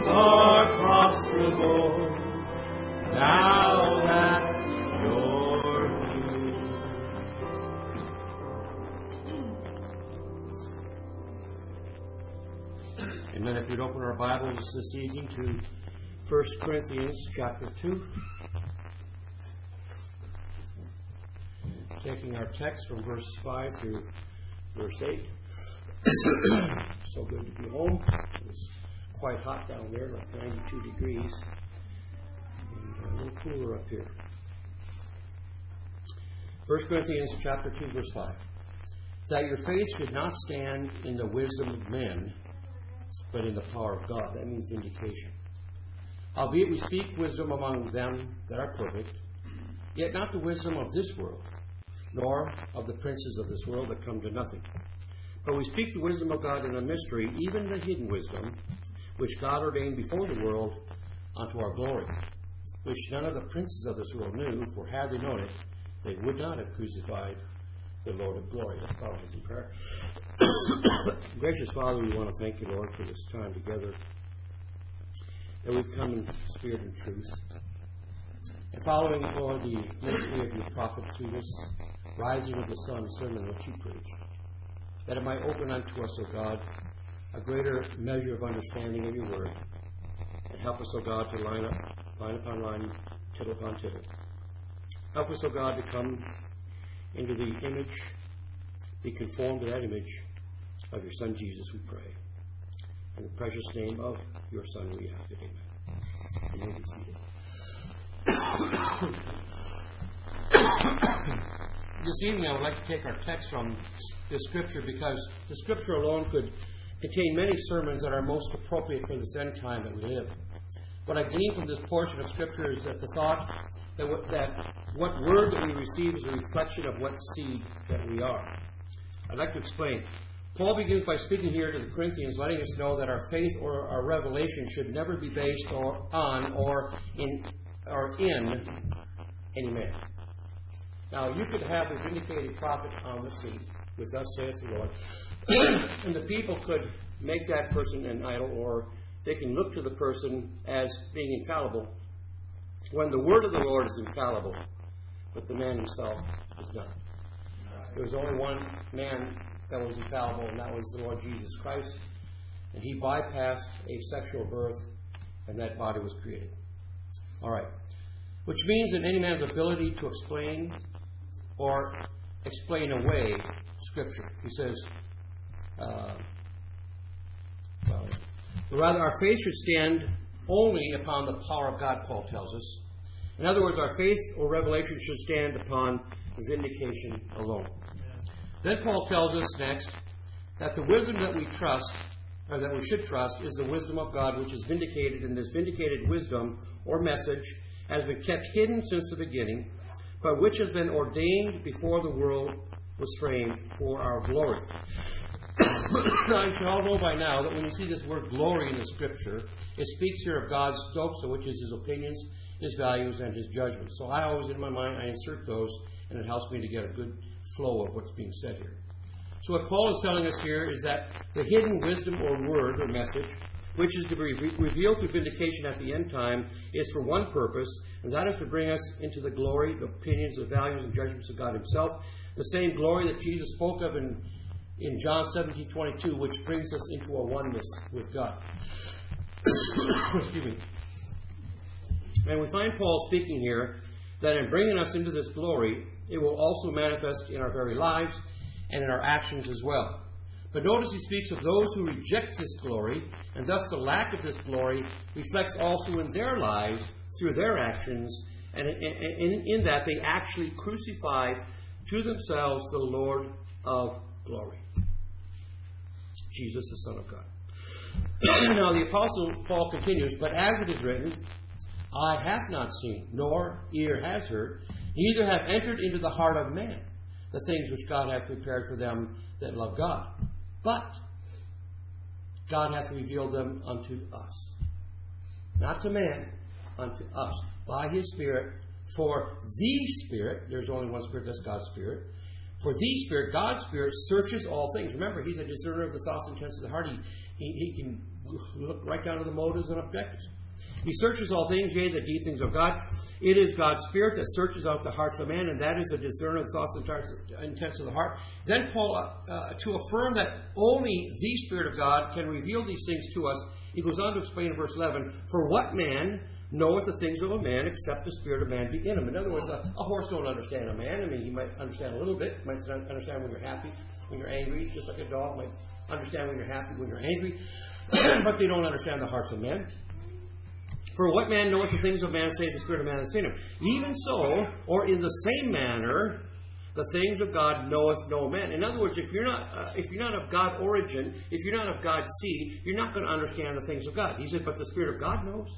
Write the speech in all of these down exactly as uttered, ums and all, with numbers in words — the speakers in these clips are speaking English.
are possible now that you're here. Amen. If you'd open our Bibles this evening to First Corinthians chapter two. Taking our text from verse five through verse eight. So good to be home. It was quite hot down there, like ninety-two degrees. And a little cooler up here. First Corinthians chapter two, verse five. That your faith should not stand in the wisdom of men, but in the power of God. That means vindication. Albeit we speak wisdom among them that are perfect, yet not the wisdom of this world, nor of the princes of this world that come to nothing. But we speak the wisdom of God in a mystery, even the hidden wisdom, which God ordained before the world unto our glory, which none of the princes of this world knew, for had they known it, they would not have crucified the Lord of glory. Let's bow our heads in prayer. Gracious Father, we want to thank you, Lord, for this time together, that we've come in spirit and truth. And following, Lord, the ministry of your prophet through this rising of the sun sermon which you preached, that it might open unto us, O God, a greater measure of understanding of your word, and help us, O God, to line up, line upon line, tittle upon tittle. Help us, O God, to come into the image, be conformed to that image of your Son Jesus, we pray. In the precious name of your Son we ask it. Amen. You may be seated. This evening I would like to take our text from this scripture, because the scripture alone could contain many sermons that are most appropriate for this end time that we live. What I glean from this portion of scripture is that the thought that what, that what word that we receive is a reflection of what seed that we are. I'd like to explain. Paul begins by speaking here to the Corinthians, letting us know that our faith or our revelation should never be based or on or in or in any man. Now, you could have a vindicated prophet on the seat, with thus saith the Lord, and the people could make that person an idol, or they can look to the person as being infallible, when the word of the Lord is infallible, but the man himself is not. There was only one man that was infallible, and that was the Lord Jesus Christ, and he bypassed a sexual birth, and that body was created. All right. Which means that any man's ability to explain or explain away Scripture. He says, uh, well, rather our faith should stand only upon the power of God, Paul tells us. In other words, our faith or revelation should stand upon vindication alone. Then Paul tells us next that the wisdom that we trust, or that we should trust, is the wisdom of God, which is vindicated, and this vindicated wisdom or message has been kept hidden since the beginning, but which has been ordained before the world was framed for our glory. Now, you should all know by now that when you see this word glory in the Scripture, it speaks here of God's doxa, which is His opinions, His values, and His judgments. So I always, in my mind, I insert those, and it helps me to get a good flow of what's being said here. So what Paul is telling us here is that the hidden wisdom or word or message, which is to be re- revealed through vindication at the end time, is for one purpose, and that is to bring us into the glory, the opinions, the values, and judgments of God Himself. The same glory that Jesus spoke of in, in John seventeen twenty-two, which brings us into a oneness with God. Excuse me. And we find Paul speaking here that in bringing us into this glory, it will also manifest in our very lives and in our actions as well. But notice he speaks of those who reject this glory, and thus the lack of this glory reflects also in their lives through their actions, and in, in that they actually crucify to themselves the Lord of glory, Jesus, the Son of God. Now the Apostle Paul continues, but as it is written, eye hath not seen, nor ear has heard, neither have entered into the heart of man the things which God hath prepared for them that love God. But God hath revealed them unto us. Not to man, unto us. By His Spirit. For the Spirit, there's only one Spirit, that's God's Spirit. For the Spirit, God's Spirit, searches all things. Remember, He's a discerner of the thoughts and intents of the heart. He, he, he can look right down to the motives and objectives. He searches all things, yea, the deep things of God. It is God's Spirit that searches out the hearts of man, and that is a discerner of thoughts and intents of the heart. Then Paul, uh, to affirm that only the Spirit of God can reveal these things to us, he goes on to explain in verse eleven, for what man knoweth the things of a man except the spirit of man be in him. In other words, a, a horse don't understand a man. I mean, he might understand a little bit. He might understand when you're happy, when you're angry, just like a dog might understand when you're happy, when you're angry. But they don't understand the hearts of men. For what man knoweth the things of man, save the spirit of man that's in him? Even so, or in the same manner, the things of God knoweth no man. In other words, if you're not uh, if you're not of God origin, if you're not of God's seed, you're not going to understand the things of God. He said, but the Spirit of God knows.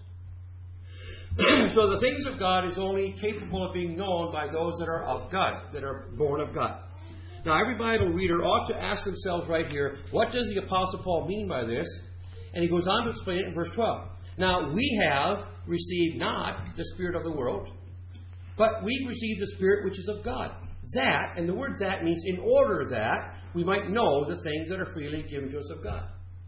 So the things of God is only capable of being known by those that are of God, that are born of God. Now, every Bible reader ought to ask themselves right here, what does the Apostle Paul mean by this? And he goes on to explain it in verse twelve. Now, we have received not the spirit of the world, but we've received the Spirit which is of God. That, and the word that means in order that we might know the things that are freely given to us of God.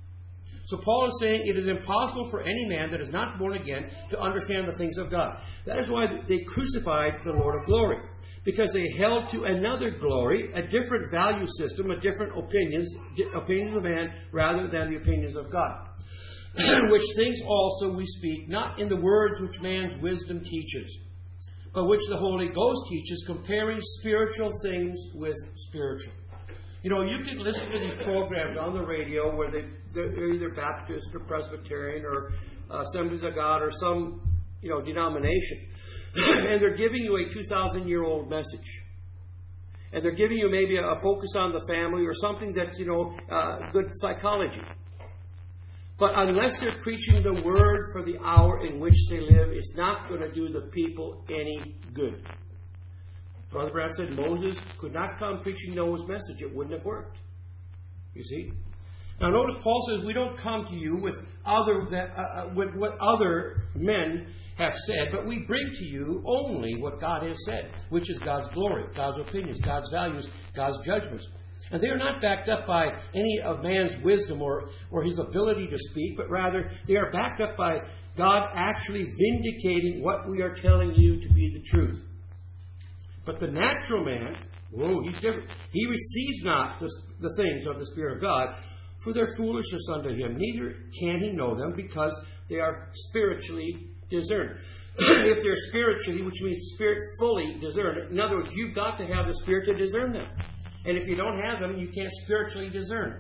So Paul is saying it is impossible for any man that is not born again to understand the things of God. That is why they crucified the Lord of glory. Because they held to another glory, a different value system, a different opinions, opinions of man rather than the opinions of God. Which things also we speak, not in the words which man's wisdom teaches, but which the Holy Ghost teaches, comparing spiritual things with spiritual. You know, you can listen to these programs on the radio where they, they're either Baptist or Presbyterian or uh, Assemblies of God or some, you know, denomination. And they're giving you a two thousand year old message. And they're giving you maybe a, a focus on the family or something that's, you know, uh, good psychology. But unless they're preaching the word for the hour in which they live, it's not going to do the people any good. Brother Brad said Moses could not come preaching Noah's message. It wouldn't have worked. You see? Now notice Paul says we don't come to you with other that, uh, with what other men have said, but we bring to you only what God has said, which is God's glory, God's opinions, God's values, God's judgments. And they are not backed up by any of man's wisdom or, or his ability to speak, but rather they are backed up by God actually vindicating what we are telling you to be the truth. But the natural man, whoa, he's different. He receives not the, the things of the Spirit of God, for their foolishness unto him. Neither can he know them, because they are spiritually discerned. If they're spiritually, which means spirit fully discerned, in other words, you've got to have the Spirit to discern them. And if you don't have them, you can't spiritually discern.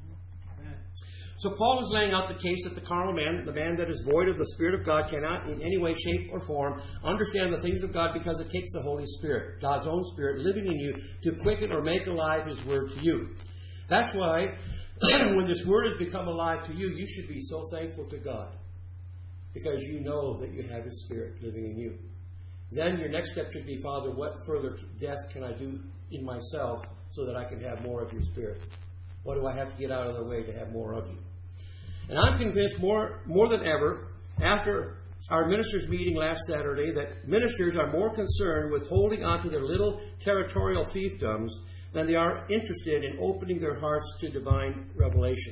So Paul is laying out the case that the carnal man, the man that is void of the Spirit of God, cannot in any way, shape, or form understand the things of God, because it takes the Holy Spirit, God's own Spirit, living in you to quicken or make alive His Word to you. That's why when this Word has become alive to you, you should be so thankful to God, because you know that you have His Spirit living in you. Then your next step should be, Father, what further death can I do in myself so that I can have more of your Spirit? What do I have to get out of the way to have more of you? And I'm convinced more, more than ever, after our ministers' meeting last Saturday, that ministers are more concerned with holding on to their little territorial fiefdoms than they are interested in opening their hearts to divine revelation.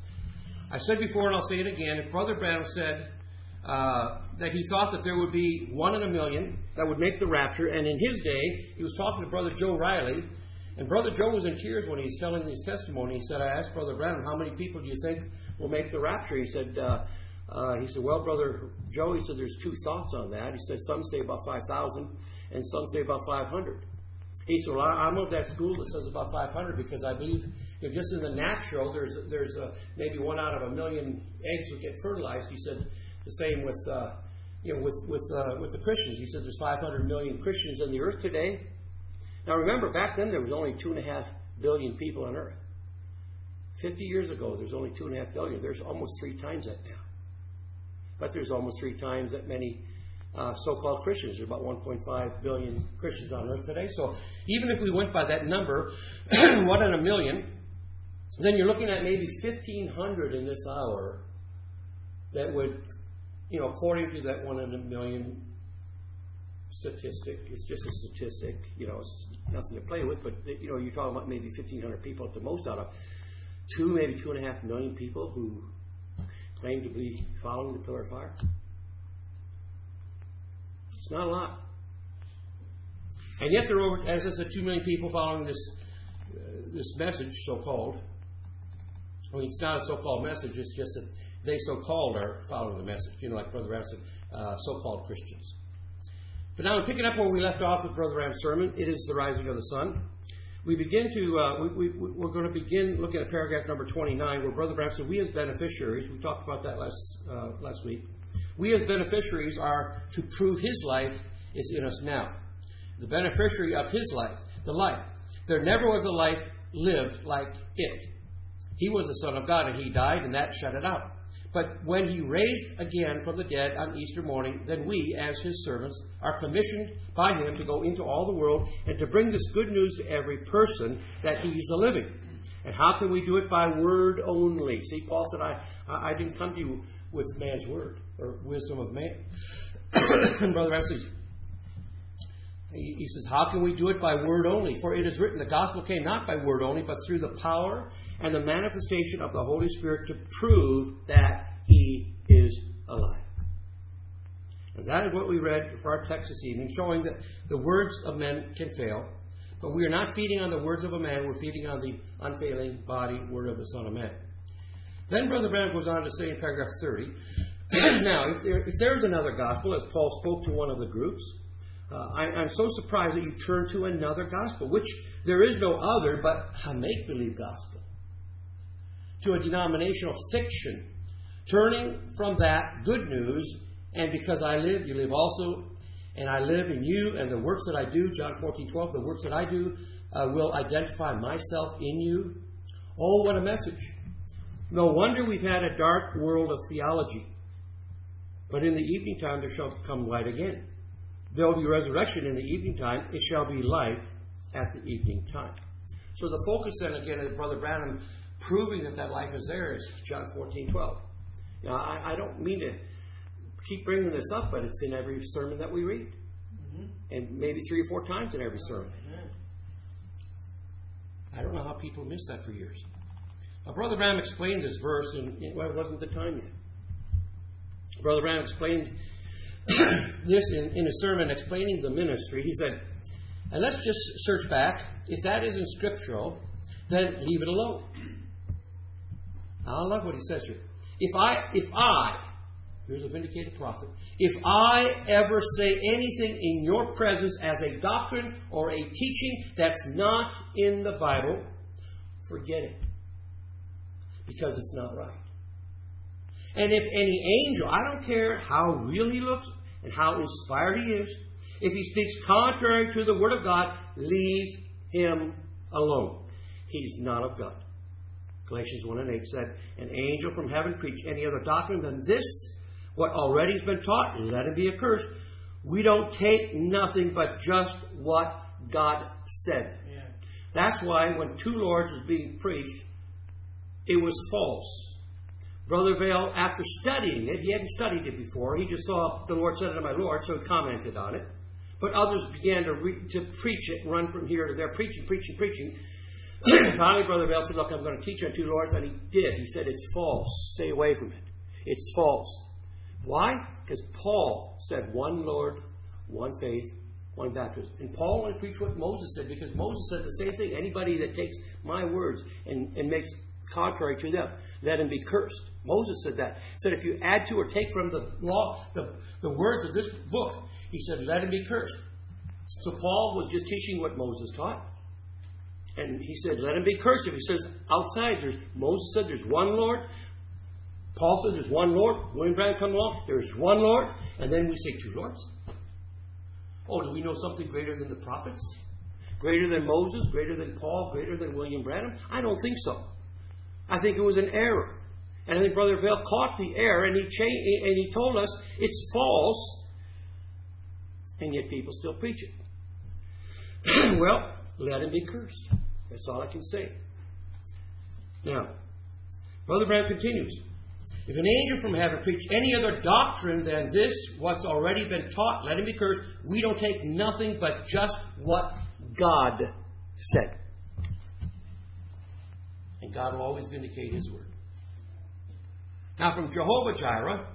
I said before, and I'll say it again, if Brother Branham said uh, that he thought that there would be one in a million that would make the rapture, and in his day, he was talking to Brother Joe Riley, and Brother Joe was in tears when he was telling his testimony. He said, I asked Brother Branham, how many people do you think will make the rapture? He said, uh, uh, he said, well, Brother Joe, he said, there's two thoughts on that. He said, some say about five thousand, and some say about five hundred. He said, well, I'm of that school that says about five hundred, because I believe, you know, just in the natural, there's there's a, maybe one out of a million eggs will get fertilized. He said the same with uh, you know with with uh, with the Christians. He said there's five hundred million Christians on the earth today. Now remember, back then there was only two and a half billion people on earth. Fifty years ago, there's only two and a half billion. There's almost three times that now. But there's almost three times that many uh, so-called Christians. There's about one point five billion Christians on earth today. So even if we went by that number, one in a million, then you're looking at maybe fifteen hundred in this hour that would, you know, according to that one in a million statistic, it's just a statistic, you know, it's nothing to play with, but, you know, you're talking about maybe fifteen hundred people at the most out of two, maybe two and a half million people who claim to be following the pillar of fire? It's not a lot. And yet there are, over, as I said, two million people following this uh, this message, so-called. I mean, it's not a so-called message. It's just that they so-called are following the message. You know, like Brother Ram said, uh, so-called Christians. But now, picking up where we left off with Brother Ram's sermon, it is the rising of the sun. We begin to, uh, we, we, we're going to begin looking at paragraph number twenty-nine, where Brother Ram said, we as beneficiaries, we talked about that last uh, last week, we as beneficiaries are to prove His life is in us now. The beneficiary of His life, the life. There never was a life lived like it. He was the Son of God, and He died, and that shut it out. But when He raised again from the dead on Easter morning, then we, as His servants, are commissioned by Him to go into all the world and to bring this good news to every person that He's a living. And how can we do it? By word only. See, Paul said, I, I didn't come to you with man's word or wisdom of man. And Brother Wesley, he says, how can we do it? By word only. For it is written, the gospel came not by word only, but through the power and the manifestation of the Holy Spirit to prove that He is alive. And that is what we read for our text this evening, showing that the words of men can fail, but we are not feeding on the words of a man, we're feeding on the unfailing body word of the Son of Man. Then Brother Branham goes on to say in paragraph thirty, now, if, there, if there's another gospel, as Paul spoke to one of the groups, uh, I, I'm so surprised that you turn to another gospel, which there is no other but a make-believe gospel, to a denominational fiction, turning from that good news, and because I live, you live also, and I live in you, and the works that I do, John fourteen twelve, the works that I do uh, will identify myself in you. Oh, what a message. No wonder we've had a dark world of theology. But in the evening time there shall come light again. There will be resurrection in the evening time. It shall be light at the evening time. So the focus then again of Brother Branham proving that that life is there is John fourteen twelve. Now, I, I don't mean to keep bringing this up, but it's in every sermon that we read. Mm-hmm. And maybe three or four times in every sermon. I don't know how people miss that for years. Now, Brother Branham explained this verse, and well, it wasn't the time yet. Brother Branham explained this in, in a sermon explaining the ministry. He said, and let's just search back. If that isn't scriptural, then leave it alone. I love what he says here. If I, if I, here's a vindicated prophet, if I ever say anything in your presence as a doctrine or a teaching that's not in the Bible, forget it. Because it's not right. And if any angel, I don't care how real he looks and how inspired he is, if he speaks contrary to the Word of God, leave him alone. He's not of God. Galatians one and eight said, an angel from heaven preached any other doctrine than this, what already has been taught, let him be accursed. We don't take nothing but just what God said. Yeah. That's why when two Lords was being preached, it was false. Brother Vail, after studying it, he hadn't studied it before. He just saw the Lord said it to my Lord, so he commented on it. But others began to re- to preach it, run from here to there, preaching, preaching, preaching. Finally, Brother Vail said, look, I'm going to teach on two Lords. And he did. He said, it's false. Stay away from it. It's false. Why? Because Paul said one Lord, one faith, one baptism. And Paul wanted to preach what Moses said, because Moses said the same thing. Anybody that takes my words and, and makes contrary to them, let him be cursed. Moses said that. He said if you add to or take from the law, the, the words of this book, he said, let him be cursed. So Paul was just teaching what Moses taught. And he said, let him be cursed. If he says outside, there's Moses said there's one Lord. Paul said there's one Lord. William Branham come along, there's one Lord. And then we say two Lords. Oh, do we know something greater than the prophets? Greater than Moses? Greater than Paul? Greater than William Branham? I don't think so. I think it was an error. And I think Brother Vail caught the error, and he cha- and he told us it's false, and yet people still preach it. Well, let him be cursed. That's all I can say. Now, Brother Branham continues. If an angel from heaven preached any other doctrine than this, what's already been taught, let him be cursed. We don't take nothing but just what God said. And God will always vindicate His word. Now from Jehovah-Jireh,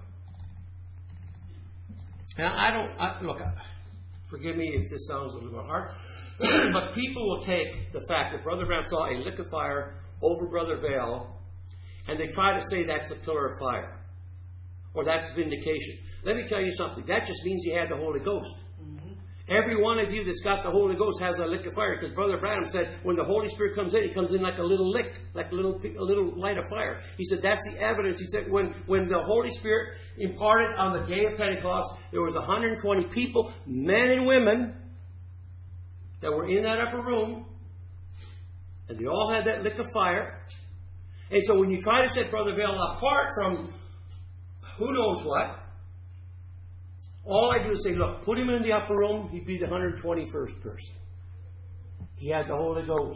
now I don't, I, look, forgive me if this sounds a little hard, but people will take the fact that Brother Branham saw a lick of fire over Brother Vail, and they try to say that's a pillar of fire. Or that's vindication. Let me tell you something. That just means he had the Holy Ghost. Mm-hmm. Every one of you that's got the Holy Ghost has a lick of fire. Because Brother Branham said when the Holy Spirit comes in, he comes in like a little lick, like a little, a little light of fire. He said that's the evidence. He said when, when the Holy Spirit imparted on the day of Pentecost, there was one hundred twenty people, men and women, that were in that upper room. And they all had that lick of fire. And so when you try to set Brother Vail apart from who knows what, all I do is say, look, put him in the upper room, he'd be the one hundred twenty-first person. He had the Holy Ghost.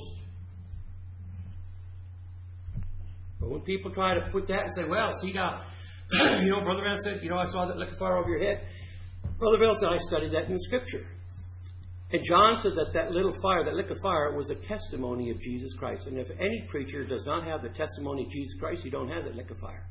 But when people try to put that and say, well, see now, you know, Brother Vail said, you know, I saw that lick of fire over your head. Brother Vail said, I studied that in the Scripture. And John said that that little fire, that lick of fire, was a testimony of Jesus Christ. And if any preacher does not have the testimony of Jesus Christ, you don't have that lick of fire.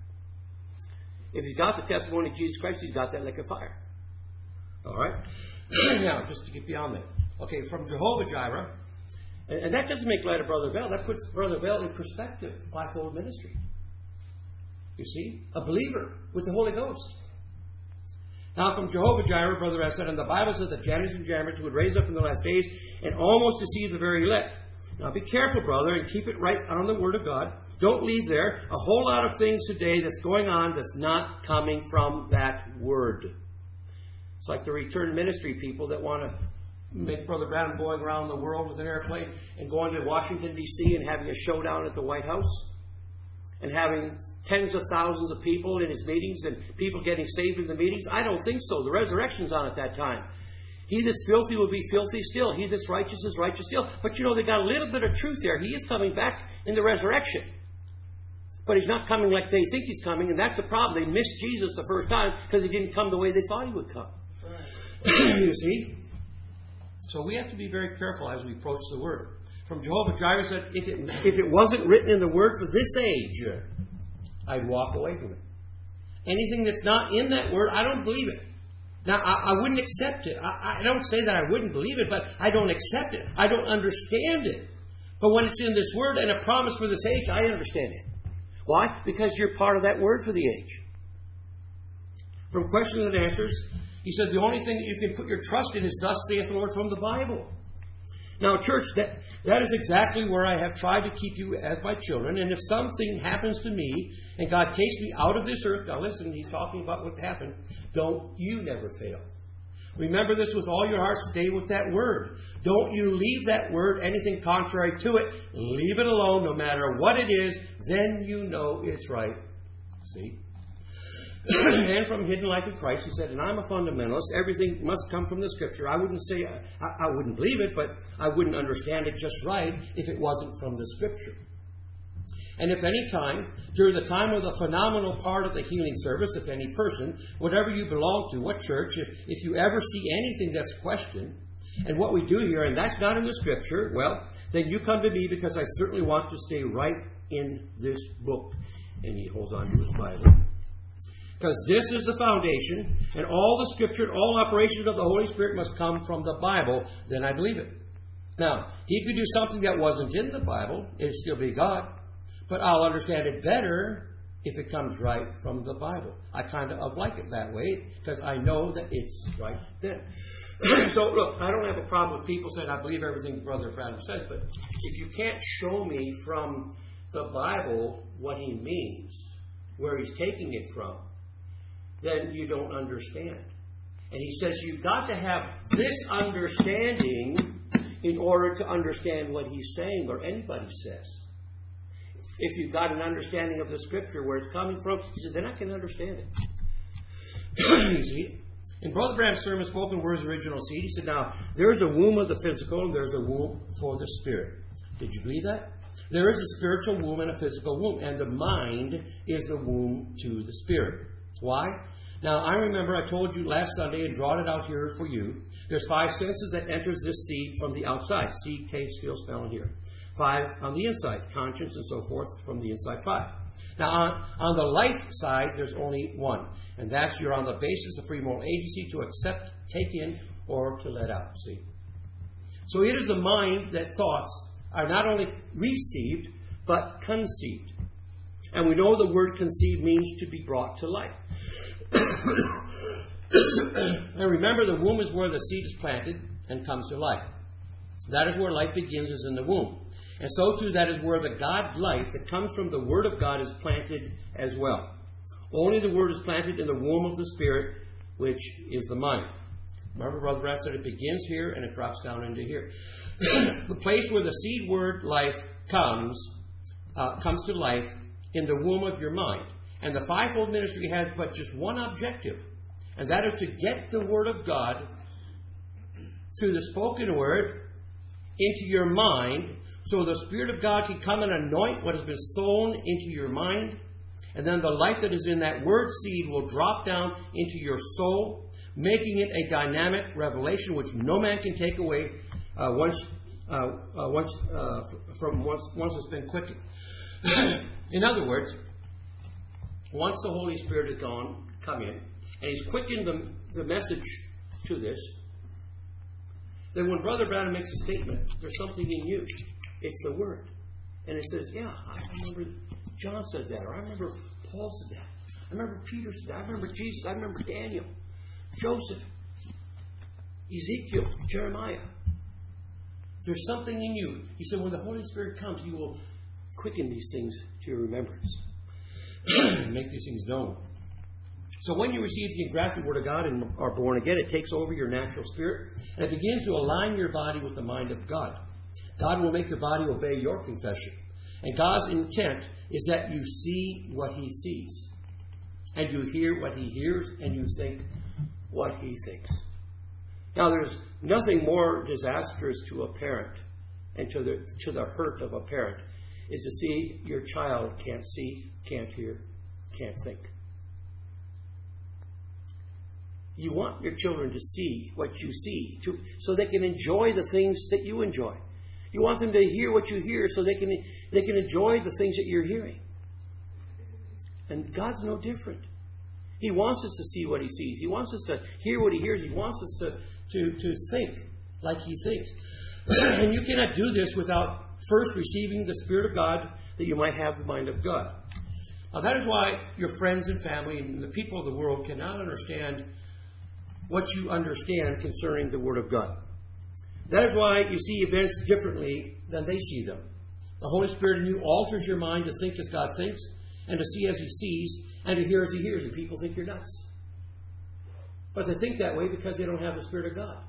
If he's got the testimony of Jesus Christ, he's got that lick of fire. All right? Now, just to get beyond that. Okay, from Jehovah-Jireh, and, and that doesn't make light of Brother Vail. That puts Brother Vail in perspective, fivefold ministry. You see? A believer with the Holy Ghost. Now, from Jehovah-Jireh, Brother Vail said, and the Bible said that Jannes and Jambres would raise up in the last days and almost deceive the very elect. Now, be careful, brother, and keep it right on the Word of God. Don't leave there a whole lot of things today that's going on that's not coming from that Word. It's like the return ministry people that want to make Brother Branham going around the world with an airplane and going to Washington, D C and having a showdown at the White House and having tens of thousands of people in his meetings and people getting saved in the meetings. I don't think so. The resurrection's on at that time. He that's filthy will be filthy still. He that's righteous is righteous still. But you know, they got a little bit of truth there. He is coming back in the resurrection. But he's not coming like they think he's coming, and that's the problem. They missed Jesus the first time because he didn't come the way they thought he would come. Right. You see? So we have to be very careful as we approach the Word. From Jehovah-Jireh said, if it, if it wasn't written in the Word for this age, I'd walk away from it. Anything that's not in that Word, I don't believe it. Now, I, I wouldn't accept it. I, I don't say that I wouldn't believe it, but I don't accept it. I don't understand it. But when it's in this Word and a promise for this age, I understand it. Why? Because you're part of that Word for the age. From Questions and Answers, he said the only thing that you can put your trust in is thus saith the Lord from the Bible. Now, church, that, that is exactly where I have tried to keep you as my children. And if something happens to me and God takes me out of this earth, now listen, he's talking about what happened. Don't you never fail. Remember this with all your heart. Stay with that Word. Don't you leave that Word, anything contrary to it. Leave it alone no matter what it is. Then you know it's right. See? And from Hidden Life in Christ, he said, and I'm a fundamentalist. Everything must come from the Scripture. I wouldn't say, I, I wouldn't believe it, but I wouldn't understand it just right if it wasn't from the Scripture. And if any time, during the time of the phenomenal part of the healing service, if any person, whatever you belong to, what church, if, if you ever see anything that's questioned, and what we do here, and that's not in the Scripture, well, then you come to me because I certainly want to stay right in this book. And he holds on to his Bible. Because this is the foundation, and all the Scripture, all operations of the Holy Spirit must come from the Bible, then I believe it. Now, he could do something that wasn't in the Bible, it'd still be God. But I'll understand it better if it comes right from the Bible. I kind of like it that way because I know that it's right there. So, look, I don't have a problem with people saying I believe everything Brother Branham says, but if you can't show me from the Bible what he means, where he's taking it from, then you don't understand. And he says you've got to have this understanding in order to understand what he's saying or anybody says. If you've got an understanding of the Scripture, where it's coming from, he says, then I can understand it. You see? In Brother Branham's sermon, Spoken Words, Original Seed, he said, now, there's a womb of the physical and there's a womb for the spirit. Did you believe that? There is a spiritual womb and a physical womb, and the mind is the womb to the spirit. Why? Now, I remember I told you last Sunday and drawn it out here for you. There's five senses that enters this seed from the outside. See, taste, feel, smell, and hear. Five on the inside, conscience and so forth from the inside five. Now, on, on the life side, there's only one. And that's you're on the basis of free moral agency to accept, take in, or to let out. See? So it is the mind that thoughts are not only received, but conceived. And we know the word conceived means to be brought to life. And remember, the womb is where the seed is planted and comes to life. That is where life begins, is in the womb. And so too, that is where the God life that comes from the Word of God is planted as well. Only the Word is planted in the womb of the Spirit, which is the mind. Remember, Brother Brad said it begins here and it drops down into here. The place where the seed word life comes, uh, comes to life in the womb of your mind. And the fivefold ministry has but just one objective, and that is to get the Word of God through the spoken Word into your mind, so the Spirit of God can come and anoint what has been sown into your mind, and then the life that is in that Word seed will drop down into your soul, making it a dynamic revelation which no man can take away uh, once, uh, uh, once uh, from once once it's been quickened. In other words, once the Holy Spirit has gone, come in, and He's quickened the, the message to this, then when Brother Branham makes a statement, there's something in you. It's the Word. And it says, yeah, I remember John said that, or I remember Paul said that. I remember Peter said that. I remember Jesus. I remember Daniel, Joseph, Ezekiel, Jeremiah. There's something in you. He said, when the Holy Spirit comes, He will quicken these things to your remembrance. Make these things known. So when you receive the engrafted Word of God and are born again, it takes over your natural spirit, and it begins to align your body with the mind of God. God will make your body obey your confession. And God's intent is that you see what He sees, and you hear what He hears, and you think what He thinks. Now, there's nothing more disastrous to a parent and to the, to the hurt of a parent is to see your child can't see, can't hear, can't think. You want your children to see what you see, to, so they can enjoy the things that you enjoy. You want them to hear what you hear so they can, they can enjoy the things that you're hearing. And God's no different. He wants us to see what He sees. He wants us to hear what He hears. He wants us to, to, to think like He thinks. And you cannot do this without first receiving the Spirit of God, that you might have the mind of God. Now, that is why your friends and family and the people of the world cannot understand what you understand concerning the Word of God. That is why you see events differently than they see them. The Holy Spirit in you alters your mind to think as God thinks, and to see as He sees, and to hear as He hears, and people think you're nuts. But they think that way because they don't have the Spirit of God.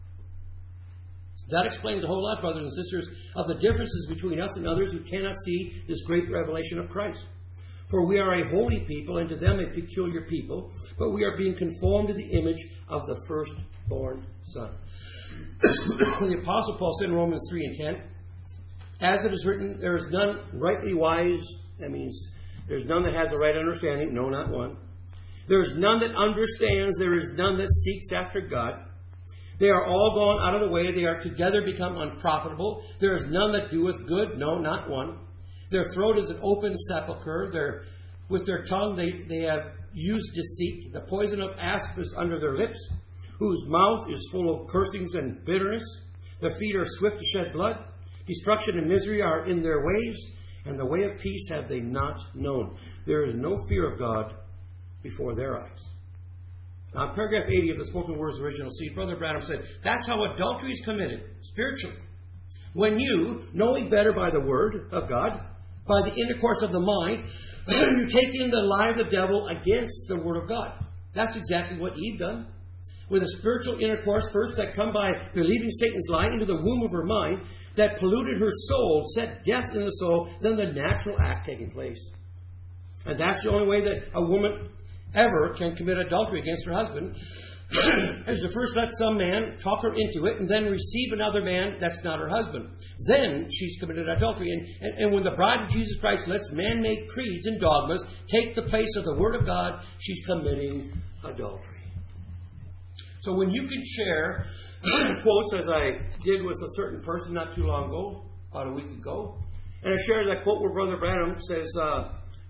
That explains a whole lot, brothers and sisters, of the differences between us and others who cannot see this great revelation of Christ. For we are a holy people, and to them a peculiar people, but we are being conformed to the image of the firstborn Son. The Apostle Paul said in Romans three and ten, as it is written, there is none rightly wise. That means there's none that has the right understanding. No, not one. There is none that understands. There is none that seeks after God. They are all gone out of the way. They are together become unprofitable. There is none that doeth good. No, not one. Their throat is an open sepulchre. Their, with their tongue they, they have used deceit. The poison of asp is under their lips, whose mouth is full of cursings and bitterness. Their feet are swift to shed blood. Destruction and misery are in their ways, and the way of peace have they not known. There is no fear of God before their eyes. Now, in paragraph eighty of the Spoken Words Original Seed, Brother Branham said, that's how adultery is committed, spiritually. When you, knowing better by the Word of God, by the intercourse of the mind, you take in the lie of the devil against the Word of God. That's exactly what Eve done. With a spiritual intercourse, first that come by believing Satan's lie into the womb of her mind, that polluted her soul, set death in the soul, then the natural act taking place. And that's the only way that a woman ever can commit adultery against her husband, is to first let some man talk her into it and then receive another man that's not her husband. Then she's committed adultery. And, and, and when the bride of Jesus Christ lets man-made creeds and dogmas take the place of the Word of God, she's committing adultery. So when you can share quotes, as I did with a certain person not too long ago, about a week ago, and I shared that quote where Brother Branham says, uh,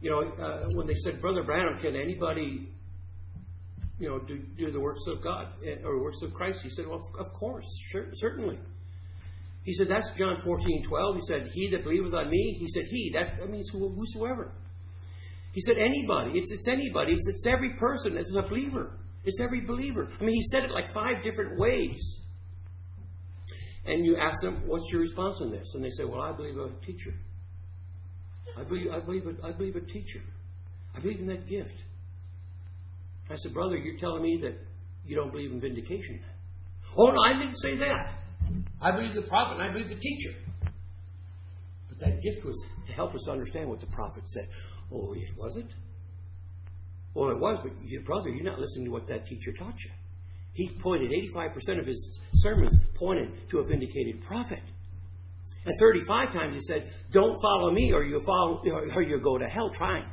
you know, uh, when they said, Brother Branham, can anybody, you know, do, do the works of God or works of Christ? He said, well, of course, sure, certainly. He said, that's John fourteen twelve. He said, he that believeth on me. He said, he. That, that means whosoever. He said, anybody. It's, it's anybody. It's, it's every person. It's a believer. It's every believer. I mean, he said it like five different ways. And you ask them, what's your response on this? And they say, well, I believe a teacher. I believe, I believe, a, I believe a teacher. I believe in that gift. I said, brother, you're telling me that you don't believe in vindication. Oh, no, I didn't say that. I believe the prophet and I believe the teacher. But that gift was to help us understand what the prophet said. Oh, it wasn't? Well, it was, but your brother, you're not listening to what that teacher taught you. He pointed, eighty-five percent of his sermons pointed to a vindicated prophet. And thirty-five times he said, don't follow me or you'll, follow, or you'll go to hell trying.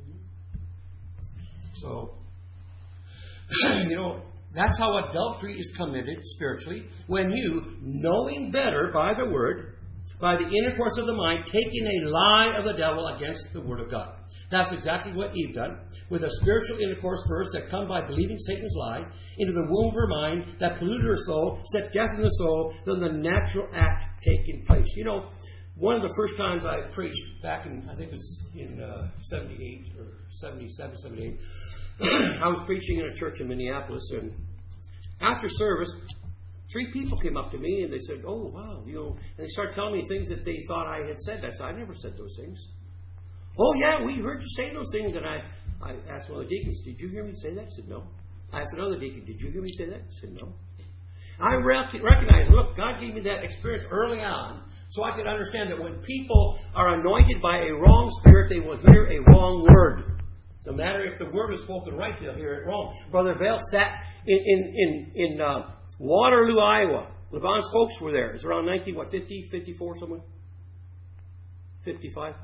So, you know, that's how adultery is committed spiritually. When you, knowing better by the word, by the intercourse of the mind, taking a lie of the devil against the word of God. That's exactly what Eve done. With a spiritual intercourse first that come by believing Satan's lie into the womb of her mind that polluted her soul, set death in the soul, then the natural act taking place. You know, one of the first times I preached back in, I think it was in uh, seventy-eight or seventy-seven, seventy-eight, I was preaching in a church in Minneapolis, and after service, three people came up to me and they said, oh, wow, you know, and they started telling me things that they thought I had said. I said, I never said those things. Oh, yeah, we heard you say those things. And I, I asked one of the deacons, did you hear me say that? I said, no. I asked another deacon, did you hear me say that? I said, no. I recognized, look, God gave me that experience early on so I could understand that when people are anointed by a wrong spirit, they will hear a wrong word. No matter if the word is spoken right, they'll hear it wrong. Brother Vail sat in in in, in uh, Waterloo, Iowa. LeBron's folks were there. It's around nineteen, what, fifty, fifty-four, somewhere? fifty-five.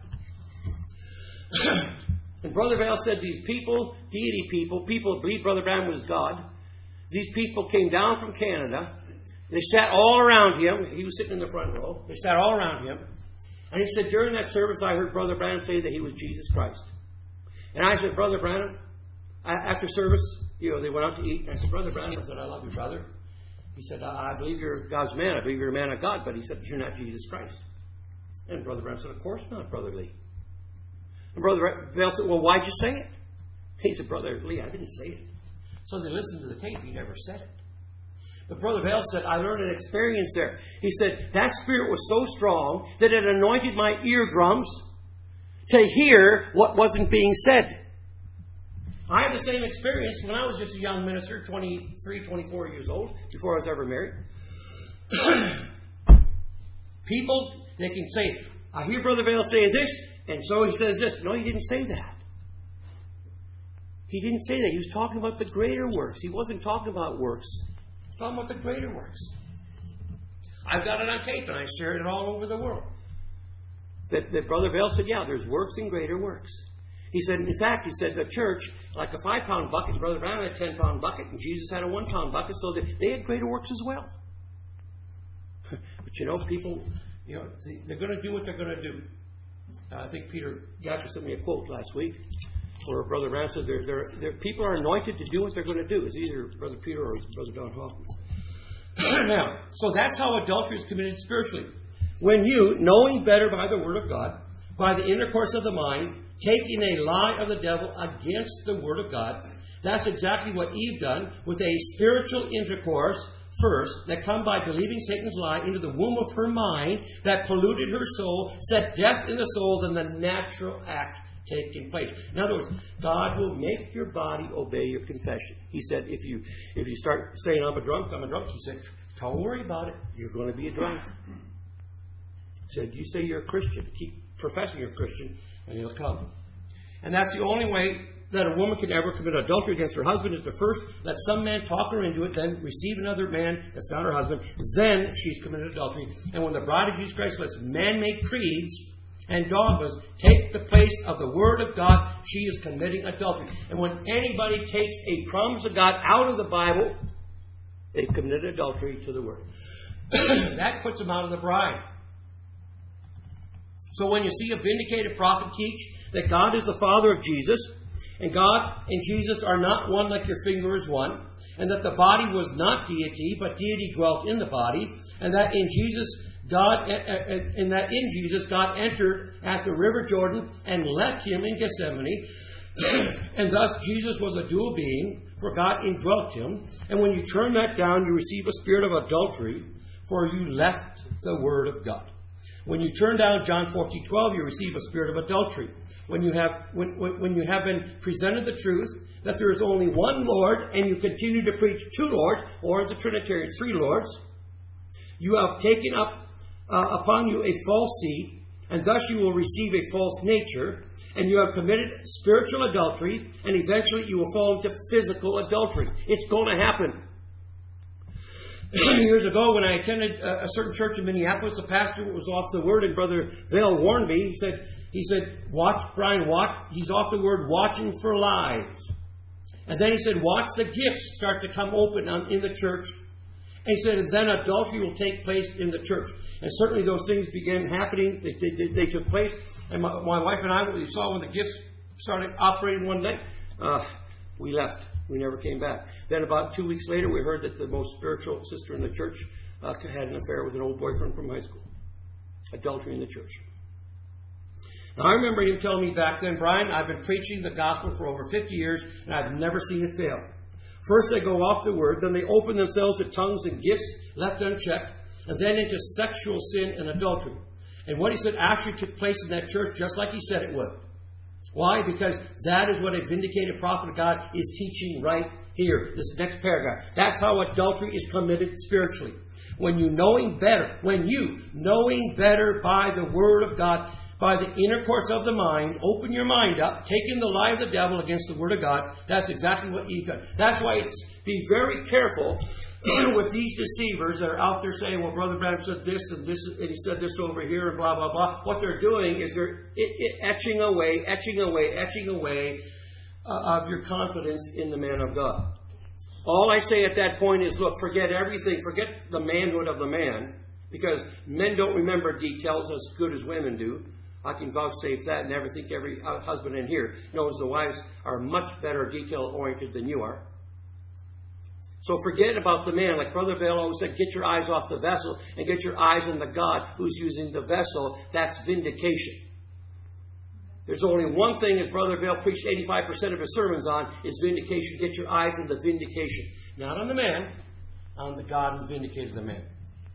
And Brother Vail said these people, deity people, people believed Brother Branham was God. These people came down from Canada. They sat all around him. He was sitting in the front row. They sat all around him. And he said, during that service, I heard Brother Branham say that he was Jesus Christ. And I said, Brother Branham, after service, you know, they went out to eat. And I said, Brother Branham, I said, I love you, brother. He said, I believe you're God's man. I believe you're a man of God. But he said, you're not Jesus Christ. And Brother Branham said, of course not, Brother Lee. And Brother Bell said, well, why'd you say it? He said, Brother Lee, I didn't say it. So they listened to the tape. He never said it. But Brother Bell said, I learned an experience there. He said, that spirit was so strong that it anointed my eardrums to hear what wasn't being said. I had the same experience when I was just a young minister, twenty-three, twenty-four years old, before I was ever married. People, they can say, I hear Brother Vail say this, and so he says this. No, he didn't say that. He didn't say that. He was talking about the greater works. He wasn't talking about works. He was talking about the greater works. I've got it on tape, and I shared it all over the world. That, that Brother Vail said, yeah, there's works and greater works. He said, in fact, he said the church, like a five-pound bucket, Brother Brown had a ten-pound bucket, and Jesus had a one-pound bucket, so that they had greater works as well. But you know, people, you know, they're going to do what they're going to do. Uh, I think Peter Gatcher sent me a quote last week where Brother Brown said, they're, they're, they're, people are anointed to do what they're going to do. It's either Brother Peter or Brother Don Hoffman. Now, so that's how adultery is committed spiritually. When you, knowing better by the Word of God, by the intercourse of the mind, taking a lie of the devil against the Word of God, that's exactly what Eve done with a spiritual intercourse first that come by believing Satan's lie into the womb of her mind that polluted her soul, set death in the soul, then the natural act taking place. In other words, God will make your body obey your confession. He said, if you if you start saying, I'm a drunk, I'm a drunk, he said, don't worry about it. You're going to be a drunk. He said, you say you're a Christian. Keep professing you're a Christian, and he'll come. And that's the only way that a woman can ever commit adultery against her husband is to first let some man talk her into it, then receive another man that's not her husband. Then she's committed adultery. And when the bride of Jesus Christ lets man-made creeds and dogmas take the place of the Word of God, she is committing adultery. And when anybody takes a promise of God out of the Bible, they've committed adultery to the Word. That puts them out of the bride. So when you see a vindicated prophet teach that God is the Father of Jesus, and God and Jesus are not one like your finger is one, and that the body was not deity, but deity dwelt in the body, and that in Jesus God, and that in Jesus God entered at the river Jordan and left him in Gethsemane, and thus Jesus was a dual being, for God indwelt him. And when you turn that down, you receive a spirit of adultery, for you left the word of God. When you turn down John fourteen twelve, you receive a spirit of adultery. When you have when, when you have been presented the truth that there is only one Lord, and you continue to preach two Lords, or as a Trinitarian, three Lords, you have taken up uh, upon you a false seed, and thus you will receive a false nature, and you have committed spiritual adultery, and eventually you will fall into physical adultery. It's going to happen. Years ago, when I attended a certain church in Minneapolis, the pastor was off the word, and Brother Vail warned me. He said, he said, watch, Brian, watch. He's off the word, watching for lies. And then he said, watch the gifts start to come open on, in the church. And he said, and then adultery will take place in the church. And certainly those things began happening. They, they, they took place. And my, my wife and I, we saw when the gifts started operating one night, uh, we left. We never came back. Then about two weeks later, we heard that the most spiritual sister in the church uh, had an affair with an old boyfriend from high school. Adultery in the church. Now, I remember him telling me back then, Brian, I've been preaching the gospel for over fifty years, and I've never seen it fail. First they go off the word, then they open themselves to tongues and gifts left unchecked, and then into sexual sin and adultery. And what he said actually took place in that church just like he said it would. Why? Because that is what a vindicated prophet of God is teaching right here, this next paragraph. That's how adultery is committed spiritually. When you knowing better, when you knowing better by the word of God, by the intercourse of the mind, open your mind up, taking the lie of the devil against the word of God, that's exactly what you've done. That's why it's be very careful with these deceivers that are out there saying, well, Brother Branham said this and this, and he said this over here, and blah, blah, blah. What they're doing is they're it, it, etching away, etching away, etching away uh, of your confidence in the man of God. All I say at that point is, look, forget everything. Forget the manhood of the man, because men don't remember details as good as women do. I can vouchsafe that, and never think every husband in here knows the wives are much better detail-oriented than you are. So forget about the man. Like Brother Vail always said, get your eyes off the vessel and get your eyes on the God who's using the vessel. That's vindication. There's only one thing that Brother Vail preached eighty-five percent of his sermons on, is vindication. Get your eyes on the vindication. Not on the man, on the God who vindicated the man.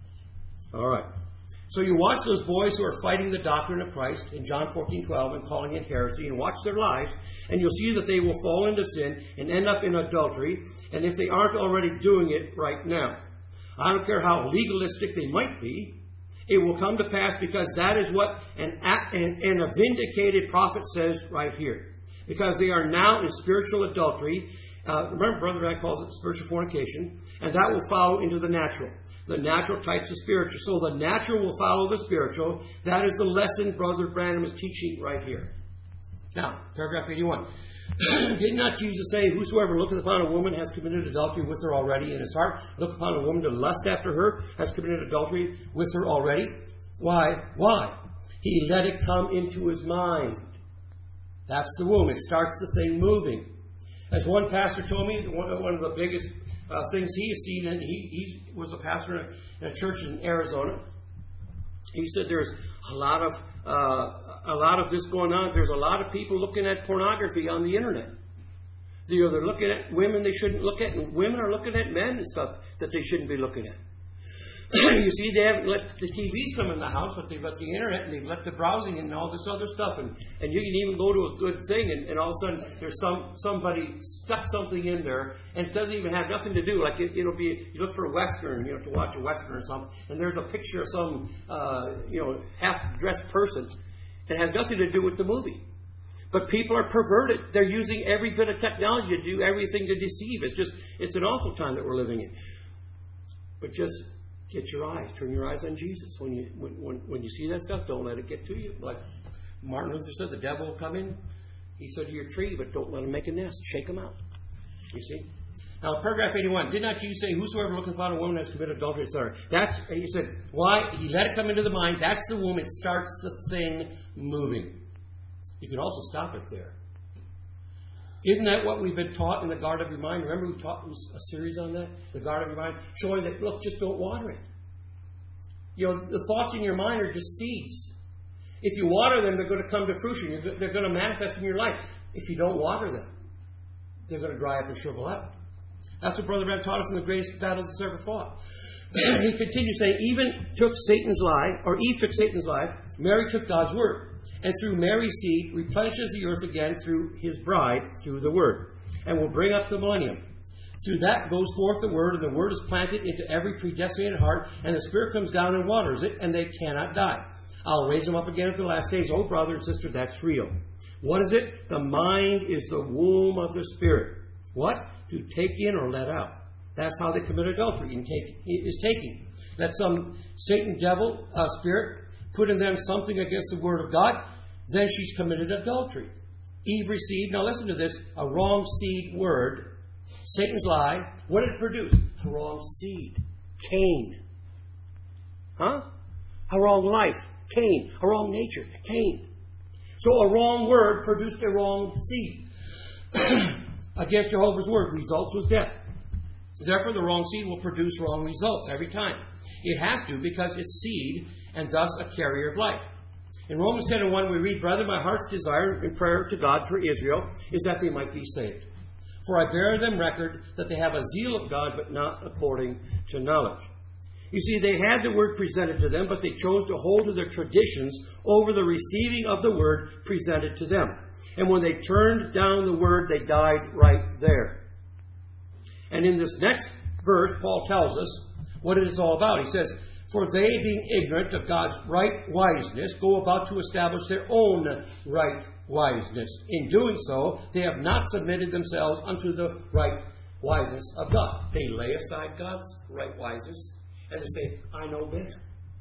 All right. So you watch those boys who are fighting the doctrine of Christ in John fourteen twelve and calling it heresy, and watch their lives, and you'll see that they will fall into sin and end up in adultery, and if they aren't already doing it right now. I don't care how legalistic they might be, it will come to pass, because that is what an, an, an a vindicated prophet says right here. Because they are now in spiritual adultery. Uh, remember, Brother Brad calls it spiritual fornication, and that will follow into the natural. The natural types of spiritual. So the natural will follow the spiritual. That is the lesson Brother Branham is teaching right here. Now, paragraph eighty-one. Did not Jesus say, whosoever looketh upon a woman has committed adultery with her already in his heart? Look upon a woman to lust after her, has committed adultery with her already. Why? Why? He let it come into his mind. That's the womb. It starts the thing moving. As one pastor told me, one of the biggest Uh, things he has seen, and he, he was a pastor in a church in Arizona. He said there's a lot of uh, a lot of this going on. There's a lot of people looking at pornography on the internet. You know, they're looking at women they shouldn't look at, and women are looking at men and stuff that they shouldn't be looking at. You see, they haven't let the T Vs come in the house, but they've let the internet, and they've let the browsing and all this other stuff. And, and you can even go to a good thing, and, and all of a sudden there's some somebody stuck something in there, and it doesn't even have nothing to do. Like it, it'll be, you look for a Western, you know, to watch a Western or something, and there's a picture of some, uh, you know, half-dressed person. It has nothing to do with the movie. But people are perverted. They're using every bit of technology to do everything to deceive. It's just, it's an awful time that we're living in. But just get your eyes, turn your eyes on Jesus. When you when, when, when you see that stuff, don't let it get to you. Like Martin Luther said, the devil will come in. He said to your tree, but don't let him make a nest. Shake him out. You see? Now, paragraph eighty-one. Did not Jesus say, whosoever looketh upon a woman has committed adultery, et cetera. That's, he said, why? He let it come into the mind. That's the womb. It starts the thing moving. You can also stop it there. Isn't that what we've been taught in the Guard of Your Mind? Remember we taught a series on that? The Guard of Your Mind? Showing that, look, just don't water it. You know, the thoughts in your mind are just seeds. If you water them, they're going to come to fruition. They're going to manifest in your life. If you don't water them, they're going to dry up and shrivel up. That's what Brother Branham taught us in the greatest battle that's ever fought. He continues saying, even took Satan's lie, or Eve took Satan's lie, Mary took God's word. And through Mary's seed, replenishes the earth again through his bride, through the word. And will bring up the millennium. Through that goes forth the word, and the word is planted into every predestinated heart, and the Spirit comes down and waters it, and they cannot die. I'll raise them up again at the last days. Oh, brother and sister, that's real. What is it? The mind is the womb of the Spirit. What? To take in or let out. That's how they commit adultery. In take, is taking. Let some Satan, devil, uh, spirit, put in them something against the word of God. Then she's committed adultery. Eve received, now listen to this, a wrong seed word. Satan's lie. What did it produce? A wrong seed. Cain. Huh? A wrong life. Cain. A wrong nature. Cain. So a wrong word produced a wrong seed. Against Jehovah's word. Results was death. Therefore, the wrong seed will produce wrong results every time. It has to, because it's seed and thus a carrier of life. In Romans ten and one we read, Brother, my heart's desire in prayer to God for Israel is that they might be saved. For I bear them record that they have a zeal of God, but not according to knowledge. You see, they had the word presented to them, but they chose to hold to their traditions over the receiving of the word presented to them. And when they turned down the word, they died right there. And in this next verse, Paul tells us what it is all about. He says, for they, being ignorant of God's right wiseness, go about to establish their own right wiseness. In doing so, they have not submitted themselves unto the right wiseness of God. They lay aside God's right wiseness, and they say, I know better.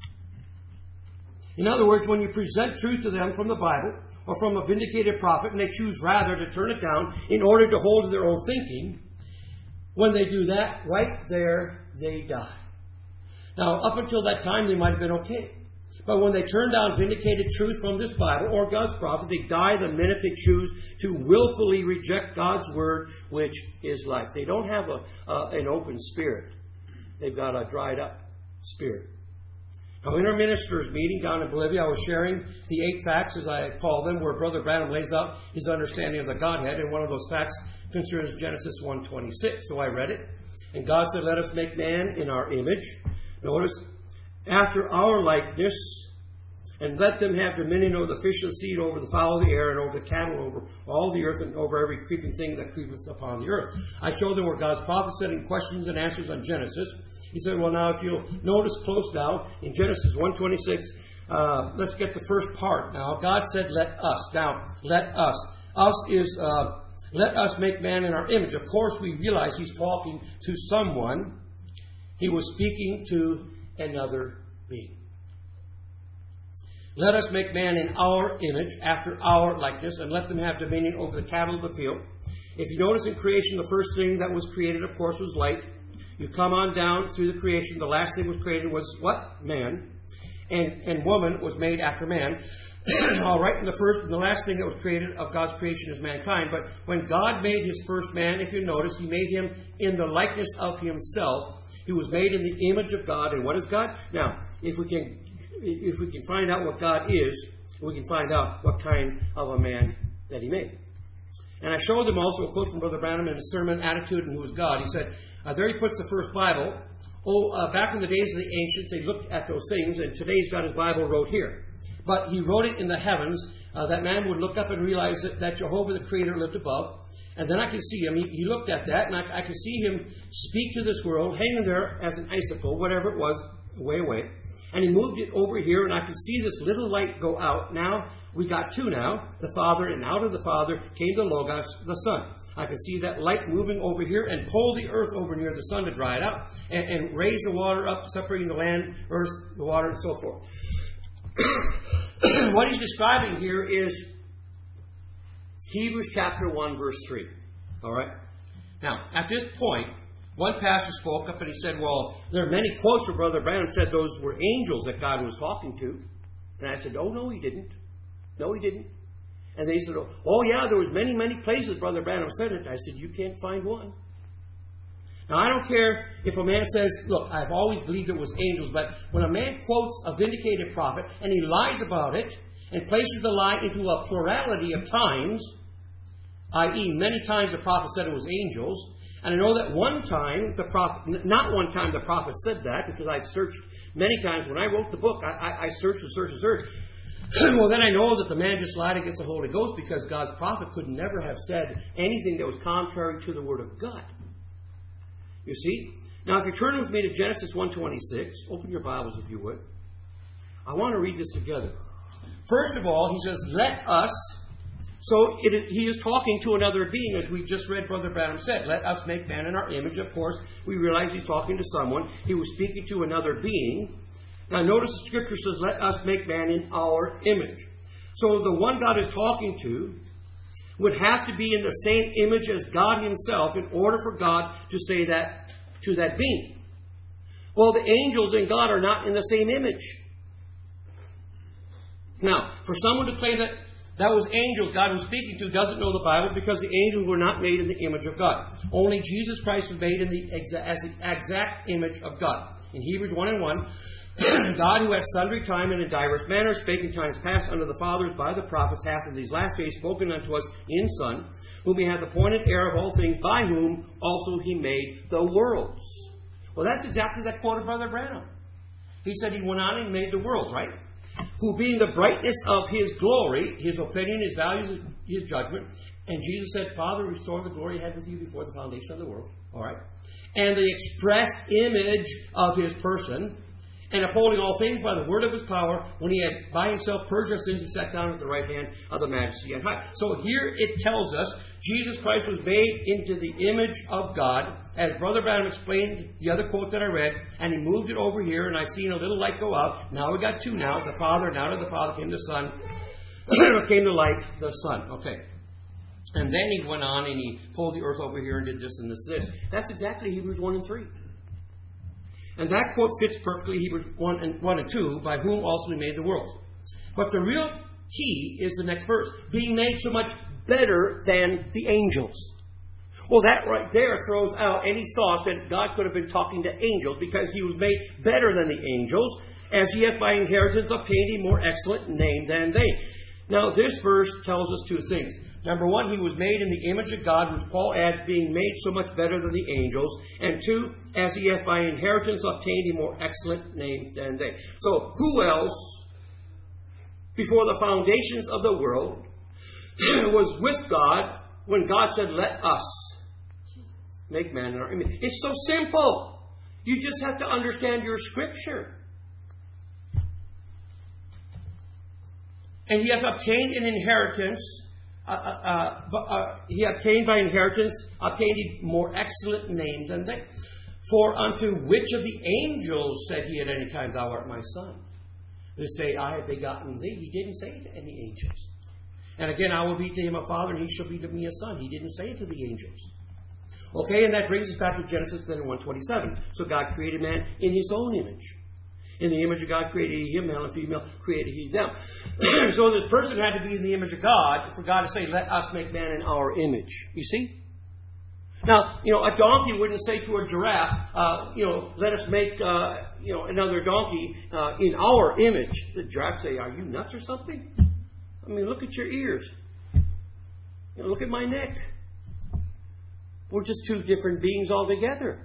In other words, when you present truth to them from the Bible, or from a vindicated prophet, and they choose rather to turn it down in order to hold to their own thinking, when they do that, right there, they die. Now, up until that time, they might have been okay. But when they turn down vindicated truth from this Bible or God's prophet, they die the minute they choose to willfully reject God's word, which is life. They don't have a, uh, an open spirit. They've got a dried up spirit. Now, in our ministers' meeting down in Bolivia, I was sharing the eight facts, as I call them, where Brother Branham lays out his understanding of the Godhead, and one of those facts concerns Genesis one twenty-six. So I read it, and God said, let us make man in our image. Notice, after our likeness, and let them have dominion over the fish of the sea, over the fowl of the air, and over the cattle, over all the earth, and over every creeping thing that creepeth upon the earth. I showed them where God's prophet said in questions and answers on Genesis. He said, well, now, if you'll notice close now, in Genesis one twenty-six, uh, let's get the first part. Now, God said, let us. Now, let us. Us is, uh, let us make man in our image. Of course, we realize he's talking to someone. He was speaking to another being. Let us make man in our image, after our likeness, and let them have dominion over the cattle of the field. If you notice in creation, the first thing that was created, of course, was light. You come on down through the creation. The last thing was created was what? Man. And, and woman was made after man. All right, and the first and the last thing that was created of God's creation is mankind. But when God made his first man, if you notice, he made him in the likeness of himself. He was made in the image of God. And what is God? Now, if we can if we can find out what God is, we can find out what kind of a man that he made. And I showed them also a quote from Brother Branham in his sermon, Attitude and Who is God. He said, uh, there he puts the first Bible. Oh, uh, back in the days of the ancients, they looked at those things, and today's got his Bible wrote here. But he wrote it in the heavens, uh, that man would look up and realize that, that Jehovah the Creator lived above. And then I could see him. He, he looked at that, and I, I could see him speak to this world, hanging there as an icicle, whatever it was, way away. And he moved it over here, and I could see this little light go out. Now, we got two now, the Father, and out of the Father came the Logos, the Son. I could see that light moving over here and pull the earth over near the sun to dry it out, and, and raise the water up, separating the land, earth, the water, and so forth. What he's describing here is Hebrews chapter one, verse three. All right? Now, at this point, one pastor spoke up and he said, well, there are many quotes where Brother Branham said those were angels that God was talking to. And I said, oh, no, he didn't. No, he didn't. And they said, oh yeah, there was many, many places Brother Branham said it. I said, you can't find one. Now, I don't care if a man says, look, I've always believed it was angels, but when a man quotes a vindicated prophet and he lies about it and places the lie into a plurality of times, that is many times the prophet said it was angels, and I know that one time the prophet, not one time the prophet said that, because I've searched many times. When I wrote the book, I, I, I searched and searched and searched. Well, then I know that the man just lied against the Holy Ghost, because God's prophet could never have said anything that was contrary to the Word of God. You see? Now, if you turn with me to Genesis one twenty-six, open your Bibles if you would. I want to read this together. First of all, he says, let us. So it is, he is talking to another being, as we just read Brother Branham said. Let us make man in our image. Of course, we realize he's talking to someone. He was speaking to another being. Now, notice the Scripture says, let us make man in our image. So the one God is talking to would have to be in the same image as God Himself in order for God to say that to that being. Well, the angels and God are not in the same image. Now, for someone to claim that that was angels God was speaking to doesn't know the Bible, because the angels were not made in the image of God. Only Jesus Christ was made in the exa- as the exact image of God. In Hebrews one and one, God, who at sundry time and in diverse manners spake in times past unto the fathers by the prophets, hath in these last days spoken unto us in Son, whom He hath appointed heir of all things, by whom also He made the worlds. Well, that's exactly that quote of Brother Branham. He said He went on and made the worlds, right? Who being the brightness of His glory, His opinion, His values, His judgment. And Jesus said, Father, restore the glory I had with you before the foundation of the world. All right. And the express image of His person, and upholding all things by the word of His power, when He had by Himself purged our sins, He sat down at the right hand of the Majesty on high. So here it tells us Jesus Christ was made into the image of God, as Brother Branham explained the other quote that I read, and he moved it over here, and I seen a little light go out. Now we got two now, the Father, now to the Father came the Son, came the light, the Son. Okay. And then he went on and he pulled the earth over here and did this and this and this. That's exactly Hebrews one and three. And that quote fits perfectly Hebrews one and, one and two, by whom also He made the worlds. But the real key is the next verse. Being made so much better than the angels. Well, that right there throws out any thought that God could have been talking to angels, because He was made better than the angels, as He hath by inheritance obtained a more excellent name than they. Now, this verse tells us two things. Number one, He was made in the image of God, which Paul adds, being made so much better than the angels. And two, as He hath by inheritance obtained a more excellent name than they. So, who else, before the foundations of the world, was with God when God said, let us make man in our image? It's so simple. You just have to understand your Scripture. And He hath obtained an inheritance. Uh, uh, uh, uh, he obtained by inheritance, obtained a more excellent name than they. For unto which of the angels said He at any time, Thou art my Son? This day I have begotten thee. He didn't say it to any angels. And again, I will be to him a father, and he shall be to me a son. He didn't say it to the angels. Okay, and that brings us back to Genesis then one twenty-seven. So God created man in His own image. In the image of God created He him, male and female created He them. So this person had to be in the image of God for God to say, let us make man in our image. You see? Now, you know, a donkey wouldn't say to a giraffe, uh, you know, let us make, uh, you know, another donkey uh, in our image. The giraffe say, are you nuts or something? I mean, look at your ears. You know, look at my neck. We're just two different beings altogether.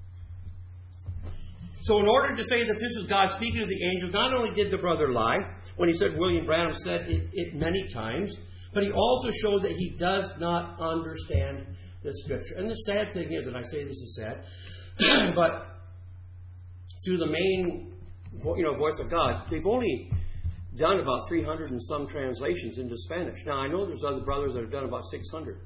So in order to say that this was God speaking to the angels, not only did the brother lie, when he said William Branham said it, it many times, but he also showed that he does not understand the Scripture. And the sad thing is, and I say this is sad, but through the main, you know, voice of God, they've only done about three hundred and some translations into Spanish. Now, I know there's other brothers that have done about six hundred.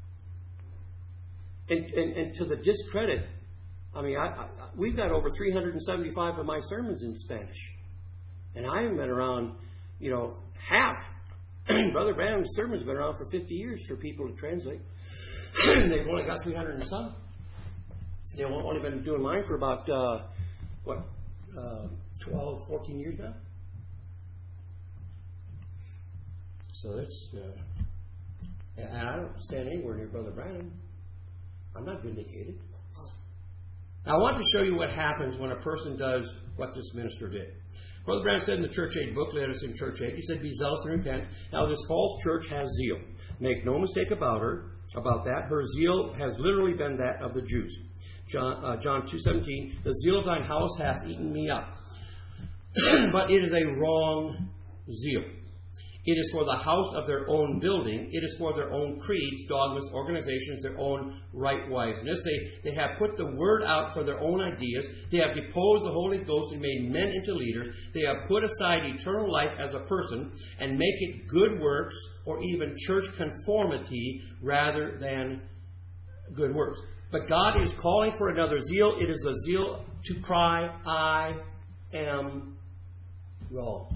And, and, and to the discredit, I mean, I, I, we've got over three hundred seventy-five of my sermons in Spanish. And I haven't been around, you know, half. Brother Branham's sermons have been around for fifty years for people to translate. They've only got three hundred and some. They've only been doing mine for about, uh, what, uh, twelve, fourteen years now? So it's, uh, and I don't stand anywhere near Brother Branham. I'm not vindicated. Now, I want to show you what happens when a person does what this minister did. Brother Branham said in the Church Aid book, Letters in Church Aid, he said, be zealous and repent. Now, this false church has zeal. Make no mistake about her, about that. Her zeal has literally been that of the Jews. John, uh, John two seventeen, the zeal of thine house hath eaten me up. But it is a wrong zeal. It is for the house of their own building. It is for their own creeds, dogmas, organizations, their own right-wiseness. They, they have put the word out for their own ideas. They have deposed the Holy Ghost and made men into leaders. They have put aside eternal life as a person and make it good works or even church conformity rather than good works. But God is calling for another zeal. It is a zeal to cry, I am wrong.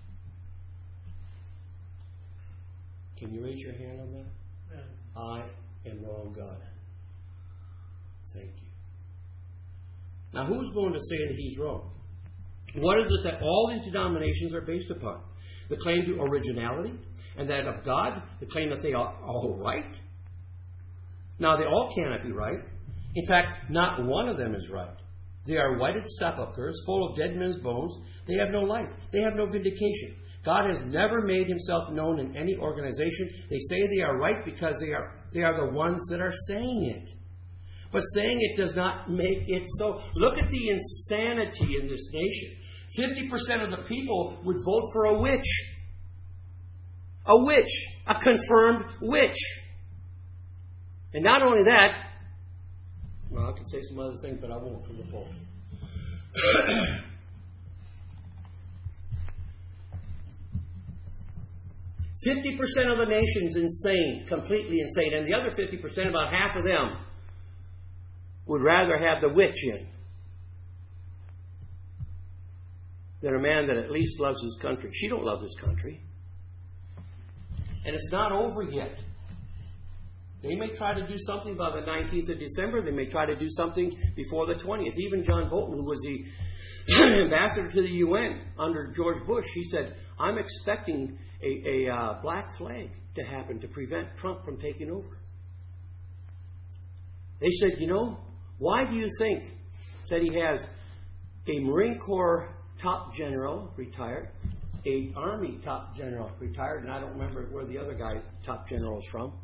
Can you raise your hand on that? Yeah. I am wrong, God. Thank you. Now, who's going to say that he's wrong? What is it that all these denominations are based upon? The claim to originality and that of God, the claim that they are all right. Now, they all cannot be right. In fact, not one of them is right. They are whited sepulchres full of dead men's bones. They have no life. They have no vindication. God has never made himself known in any organization. They say they are right because they are they are the ones that are saying it. But saying it does not make it so. Look at the insanity in this nation. fifty percent of the people would vote for a witch. A witch. A confirmed witch. And not only that, well, I could say some other things, but I won't from the pulpit. fifty percent of the nation's insane, completely insane. And the other fifty percent, about half of them, would rather have the witch in than a man that at least loves his country. She don't love his country. And it's not over yet. They may try to do something by the nineteenth of December. They may try to do something before the twentieth. Even John Bolton, who was the ambassador to the U N under George Bush, he said, I'm expecting a, a uh, black flag to happen to prevent Trump from taking over. They said, you know, why do you think that he has a Marine Corps top general retired, a Army top general retired, and I don't remember where the other guy top general is from.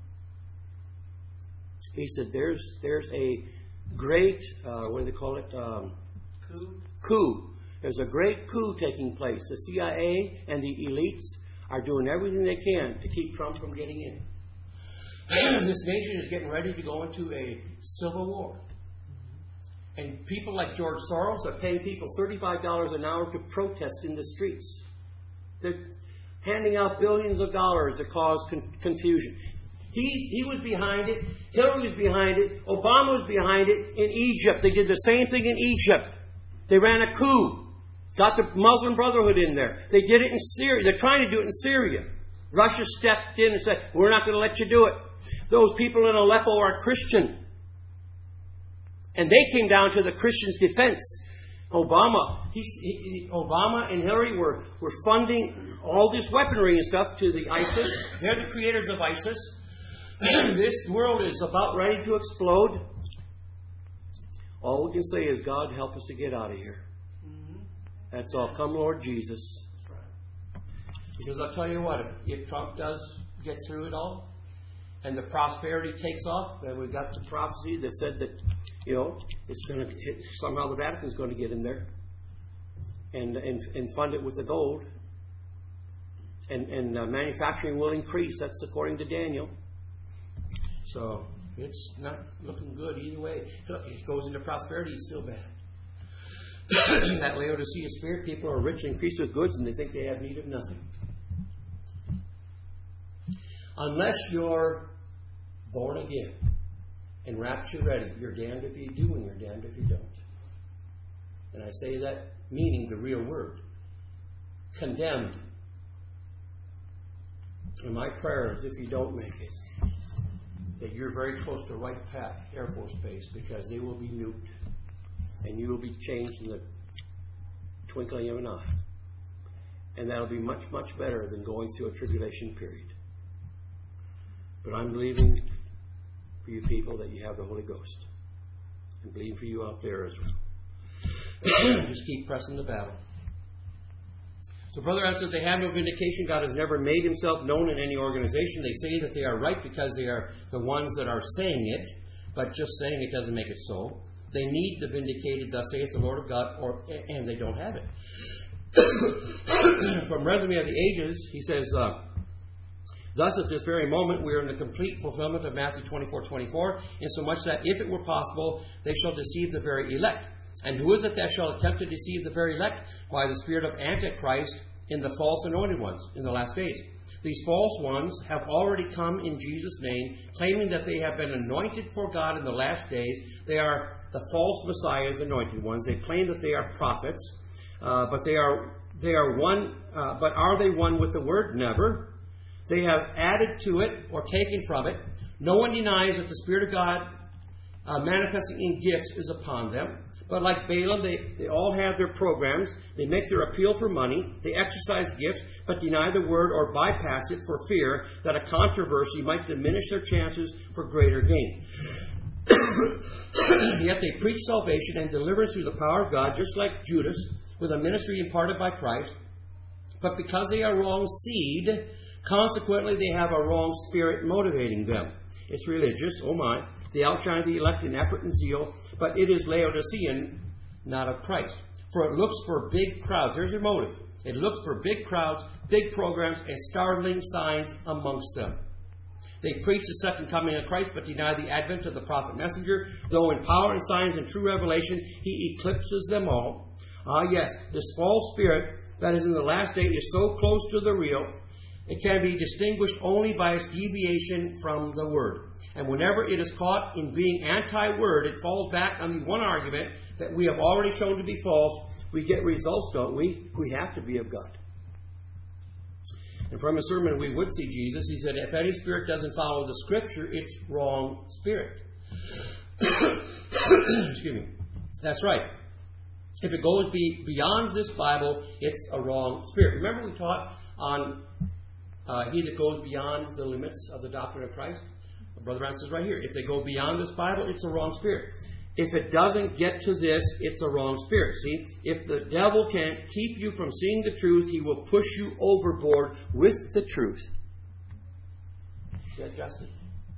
He said, there's there's a great, uh, what do they call it? Um, coup. Coup. There's a great coup taking place. The C I A and the elites are doing everything they can to keep Trump from getting in. This nation is getting ready to go into a civil war. And people like George Soros are paying people thirty-five dollars an hour to protest in the streets. They're handing out billions of dollars to cause con- confusion. He, he was behind it. Hillary was behind it. Obama was behind it in Egypt. They did the same thing in Egypt. They ran a coup. Got the Muslim Brotherhood in there. They did it in Syria. They're trying to do it in Syria. Russia stepped in and said, we're not going to let you do it. Those people in Aleppo are Christian. And they came down to the Christians' defense. Obama, he, he, Obama and Hillary were, were funding all this weaponry and stuff to the ISIS. They're the creators of ISIS. This world is about ready to explode. All we can say is, God, help us to get out of here. Mm-hmm. That's all. Come, Lord Jesus. That's right. Because I'll tell you what, if Trump does get through it all, and the prosperity takes off, then we've got the prophecy that said that, you know, it's going to somehow the Vatican's going to get in there and and, and fund it with the gold, and and uh, manufacturing will increase. That's according to Daniel. So it's not looking good either way. Look, it goes into prosperity, it's still bad. That Laodicea spirit, people are rich and increased with goods, and they think they have need of nothing. Unless you're born again and rapture ready, you're damned if you do and you're damned if you don't. And I say that meaning the real word. Condemned. And my prayer is if you don't make it, that you're very close to Wright Pat Air Force Base, because they will be nuked and you will be changed in the twinkling of an eye. And that'll be much, much better than going through a tribulation period. But I'm believing for you people that you have the Holy Ghost. I'm believing for you out there as well. Just keep pressing the battle. So, Brother answered, they have no vindication. God has never made himself known in any organization. They say that they are right because they are the ones that are saying it, but just saying it doesn't make it so. They need the vindicated, thus saith the Lord of God, or and they don't have it. From Resume of the Ages, he says, uh, thus at this very moment we are in the complete fulfillment of Matthew twenty-four twenty-four, insomuch that if it were possible, they shall deceive the very elect. And who is it that shall attempt to deceive the very elect? By the spirit of Antichrist in the false anointed ones in the last days. These false ones have already come in Jesus' name, claiming that they have been anointed for God in the last days. They are the false messiahs, anointed ones. They claim that they are prophets, uh, but they are they are one. Uh, but are they one with the word? Never. They have added to it or taken from it. No one denies that the Spirit of God uh, manifesting in gifts is upon them. But like Balaam, they, they all have their programs. They make their appeal for money. They exercise gifts, but deny the word or bypass it for fear that a controversy might diminish their chances for greater gain. Yet they preach salvation and deliverance through the power of God, just like Judas, with a ministry imparted by Christ. But because they are wrong seed, consequently they have a wrong spirit motivating them. It's religious, oh my. They outshine the elect in effort and zeal, but it is Laodicean, not of Christ. For it looks for big crowds. There's your motive. It looks for big crowds, big programs, and startling signs amongst them. They preach the second coming of Christ, but deny the advent of the prophet messenger. Though in power and signs and true revelation, he eclipses them all. Ah, yes, this false spirit that is in the last day is so close to the real, it can be distinguished only by its deviation from the Word. And whenever it is caught in being anti-Word, it falls back on the one argument that we have already shown to be false. We get results, don't we? We have to be of God. And from a sermon we would see Jesus, he said, if any spirit doesn't follow the Scripture, it's wrong spirit. Excuse me. That's right. If it goes be beyond this Bible, it's a wrong spirit. Remember we taught on uh, he that goes beyond the limits of the doctrine of Christ? Brother Brown says right here, if they go beyond this Bible, it's a wrong spirit. If it doesn't get to this, it's a wrong spirit. See, if the devil can't keep you from seeing the truth, he will push you overboard with the truth. Is that justice?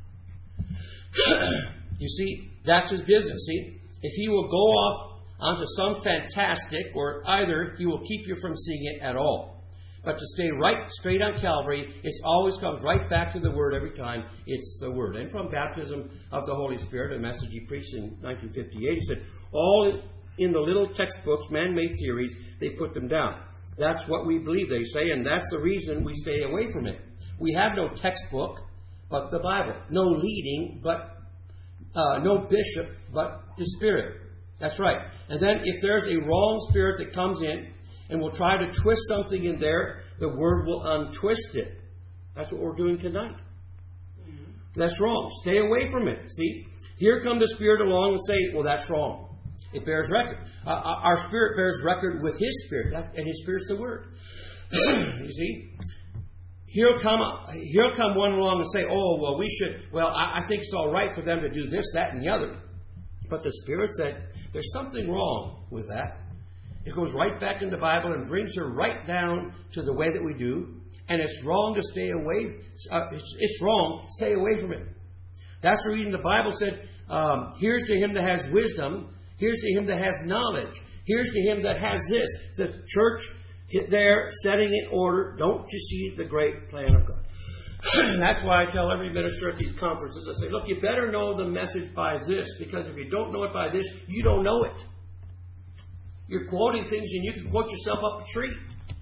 You see, that's his business. See, if he will go off onto some fantastic, or either he will keep you from seeing it at all. But to stay right straight on Calvary, it always comes right back to the Word every time. It's the Word. And from baptism of the Holy Spirit, a message he preached in nineteen fifty-eight, he said, all in the little textbooks, man-made theories, they put them down. That's what we believe, they say, and that's the reason we stay away from it. We have no textbook but the Bible. No leading, but uh, no bishop, but the Spirit. That's right. And then if there's a wrong spirit that comes in, and we'll try to twist something in there, the Word will untwist it. That's what we're doing tonight. Mm-hmm. That's wrong. Stay away from it. See? Here come the Spirit along and say, well, that's wrong. It bears record. Uh, our Spirit bears record with His Spirit. That, and His Spirit's the Word. You see? Here'll come, here'll come one along and say, oh, well, we should, well, I, I think it's all right for them to do this, that, and the other. But the Spirit said, there's something wrong with that. It goes right back in the Bible and brings her right down to the way that we do. And it's wrong to stay away. Uh, it's, it's wrong. Stay away from it. That's the reason the Bible said, um, here's to him that has wisdom. Here's to him that has knowledge. Here's to him that has this. The church there setting in order. Don't you see the great plan of God? That's why I tell every minister at these conferences, I say, look, you better know the message by this. Because if you don't know it by this, you don't know it. You're quoting things and you can quote yourself up a tree.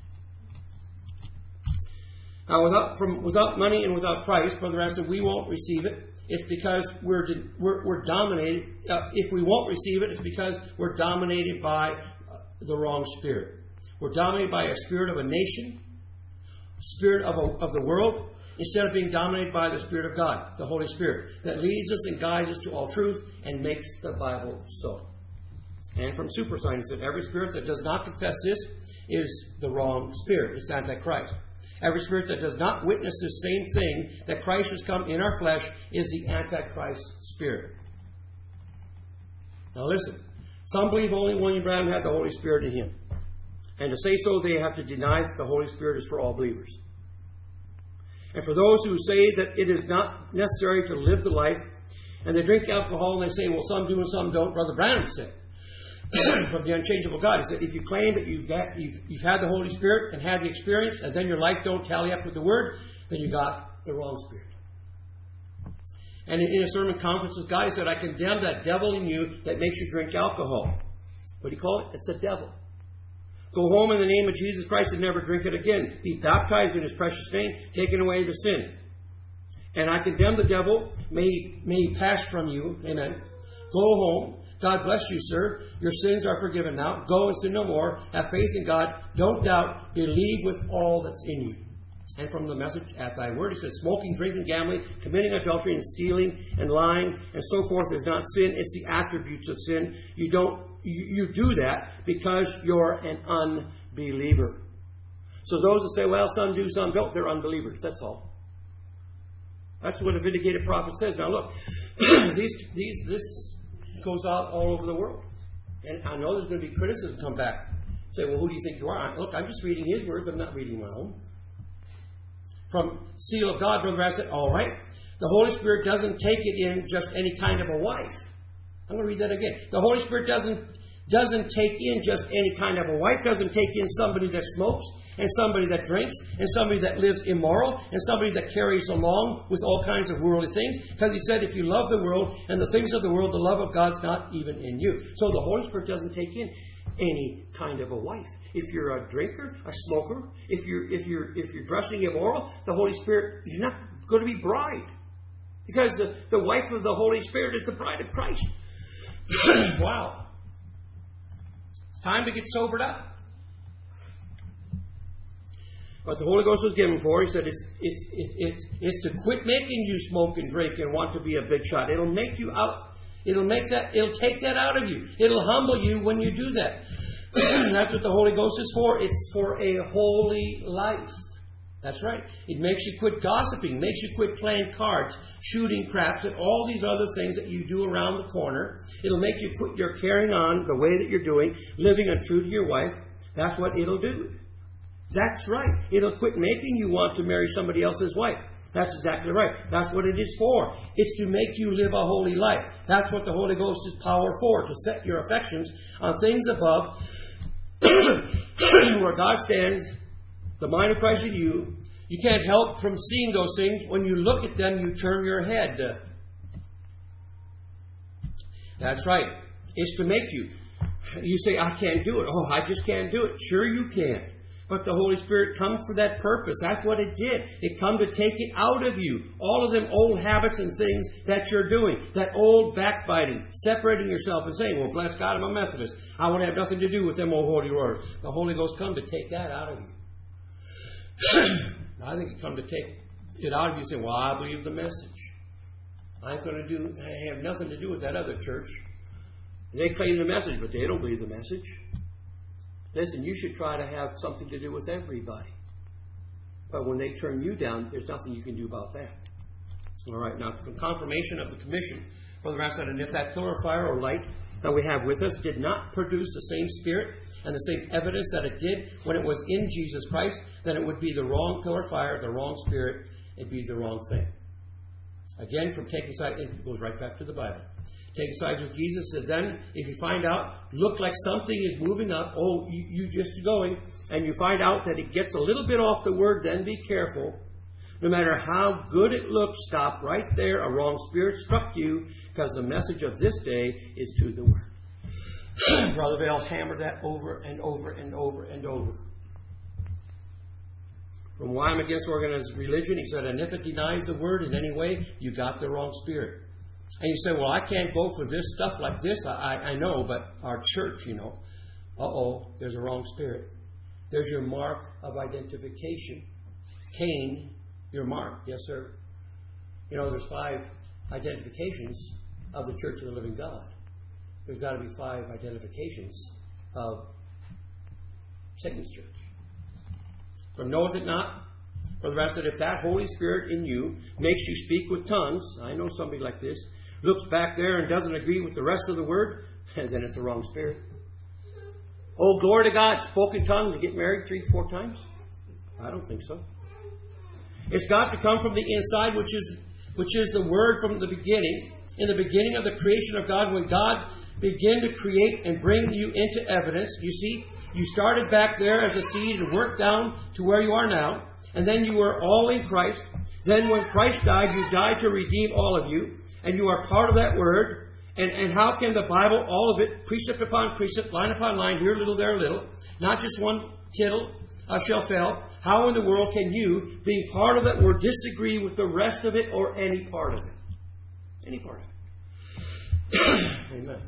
Now, without from without money and without price, Brother Anderson, we won't receive it. It's because we're we're, we're dominated. Uh, if we won't receive it, it's because we're dominated by uh, the wrong spirit. We're dominated by a spirit of a nation, spirit of a, of the world, instead of being dominated by the Spirit of God, the Holy Spirit, that leads us and guides us to all truth and makes the Bible so. And from Supersign, he said, every spirit that does not confess this is the wrong spirit. It's Antichrist. Every spirit that does not witness this same thing, that Christ has come in our flesh, is the Antichrist spirit. Now listen. Some believe only William Branham had the Holy Spirit in him. And to say so, they have to deny that the Holy Spirit is for all believers. And for those who say that it is not necessary to live the life, and they drink alcohol and they say, well, some do and some don't, Brother Branham said, from the Unchangeable God, he said, if you claim that you've, got, you've, you've had the Holy Spirit and had the experience, and then your life don't tally up with the Word, then you got the wrong spirit. And in a sermon conference with God, he said, I condemn that devil in you that makes you drink alcohol. What do you call it? It's a devil. Go home in the name of Jesus Christ and never drink it again. Be baptized in His precious name, taking away the sin. And I condemn the devil. May he, may he pass from you. Amen. Go home. God bless you, sir. Your sins are forgiven now. Go and sin no more. Have faith in God. Don't doubt. Believe with all that's in you. And from the message, at thy word, he said, smoking, drinking, gambling, committing adultery, and stealing, and lying, and so forth is not sin. It's the attributes of sin. You don't, you, you do that because you're an unbeliever. So those that say, well, some do, some don't, they're unbelievers. That's all. That's what a vindicated prophet says. Now look, these, these, this goes out all over the world. And I know there's going to be criticism come back. Say, well, who do you think you are? Look, I'm just reading his words. I'm not reading my own. From Seal of God, Brother Branham said, all right, the Holy Spirit doesn't take it in just any kind of a wife. I'm going to read that again. The Holy Spirit doesn't, doesn't take in just any kind of a wife, doesn't take in somebody that smokes, and somebody that drinks, and somebody that lives immoral, and somebody that carries along with all kinds of worldly things. Because he said, if you love the world and the things of the world, the love of God's not even in you. So the Holy Spirit doesn't take in any kind of a wife. If you're a drinker, a smoker, if you're if you're if you're dressing immoral, the Holy Spirit, you're not going to be bride. Because the, the wife of the Holy Spirit is the bride of Christ. Wow. It's time to get sobered up. What the Holy Ghost was given for, he said, it's it's it's it's, it's to quit making you smoke and drink and want to be a big shot. It'll make you out. It'll make that. It'll take that out of you. It'll humble you when you do that. That's what the Holy Ghost is for. It's for a holy life. That's right. It makes you quit gossiping, makes you quit playing cards, shooting craps, and all these other things that you do around the corner. It'll make you quit your carrying on the way that you're doing, living untrue to your wife. That's what it'll do. That's right. It'll quit making you want to marry somebody else's wife. That's exactly right. That's what it is for. It's to make you live a holy life. That's what the Holy Ghost is power for, to set your affections on things above, where God stands, the mind of Christ in you. You can't help from seeing those things. When you look at them, you turn your head. That's right. It's to make you. You say, I can't do it. Oh, I just can't do it. Sure you can. But the Holy Spirit comes for that purpose. That's what it did. It come to take it out of you. All of them old habits and things that you're doing. That old backbiting. Separating yourself and saying, well, bless God, I'm a Methodist. I want to have nothing to do with them old holy orders. The Holy Ghost come to take that out of you. I think it come to take it out of you and say, well, I believe the message. I ain't going to do, I have nothing to do with that other church. They claim the message, but they don't believe the message. Listen, you should try to have something to do with everybody. But when they turn you down, there's nothing you can do about that. All right, now, for confirmation of the commission, Brother Branham said, and if that pillar of fire or light that we have with us did not produce the same spirit and the same evidence that it did when it was in Jesus Christ, then it would be the wrong pillar of fire, the wrong spirit, it'd be the wrong thing. Again, from taking sides, it goes right back to the Bible. Taking sides with Jesus, and then if you find out, look like something is moving up, oh, you, you just going, and you find out that it gets a little bit off the word, then be careful. No matter how good it looks, stop right there. A wrong spirit struck you, because the message of this day is to the word. Brother Vail hammered that over and over and over and over. From why I'm against organized religion, he said, and if it denies the word in any way, you got the wrong spirit. And you say, well, I can't go for this stuff like this. I, I know, but our church, you know. Uh-oh, there's a wrong spirit. There's your mark of identification. Cain, your mark. Yes, sir. You know, there's five identifications of the Church of the Living God. there's got to be five identifications of Satan's church. For knoweth it not? For the rest said, if that Holy Spirit in you makes you speak with tongues, I know somebody like this, looks back there and doesn't agree with the rest of the word, then it's the wrong spirit. Oh, glory to God, spoke in tongues to get married three, four times? I don't think so. It's got to come from the inside, which is which is the word from the beginning. In the beginning of the creation of God, when God began to create and bring you into evidence, you see, you started back there as a seed and worked down to where you are now. And then you were all in Christ. Then when Christ died, you died to redeem all of you. And you are part of that word. And, and how can the Bible, all of it, precept upon precept, line upon line, here a little, there a little, not just one tittle uh, shall fail, how in the world can you, being part of that word, disagree with the rest of it or any part of it? Any part of it. Amen.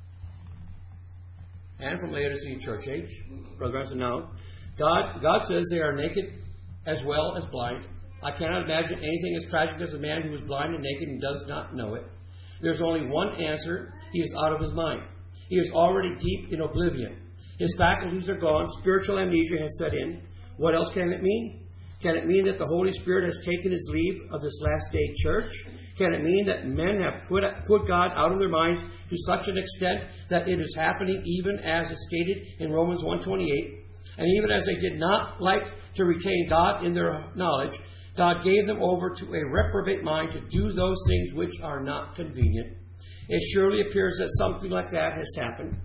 And from Laodicean church age, Brother Branson, now, God, God says they are naked as well as blind. I cannot imagine anything as tragic as a man who is blind and naked and does not know it. There's only one answer. He is out of his mind. He is already deep in oblivion. His faculties are gone. Spiritual amnesia has set in. What else can it mean? Can it mean that the Holy Spirit has taken his leave of this last day church? Can it mean that men have put, put God out of their minds to such an extent that it is happening even as is stated in Romans one twenty-eight? And even as they did not like to retain God in their knowledge, God gave them over to a reprobate mind to do those things which are not convenient. It surely appears that something like that has happened.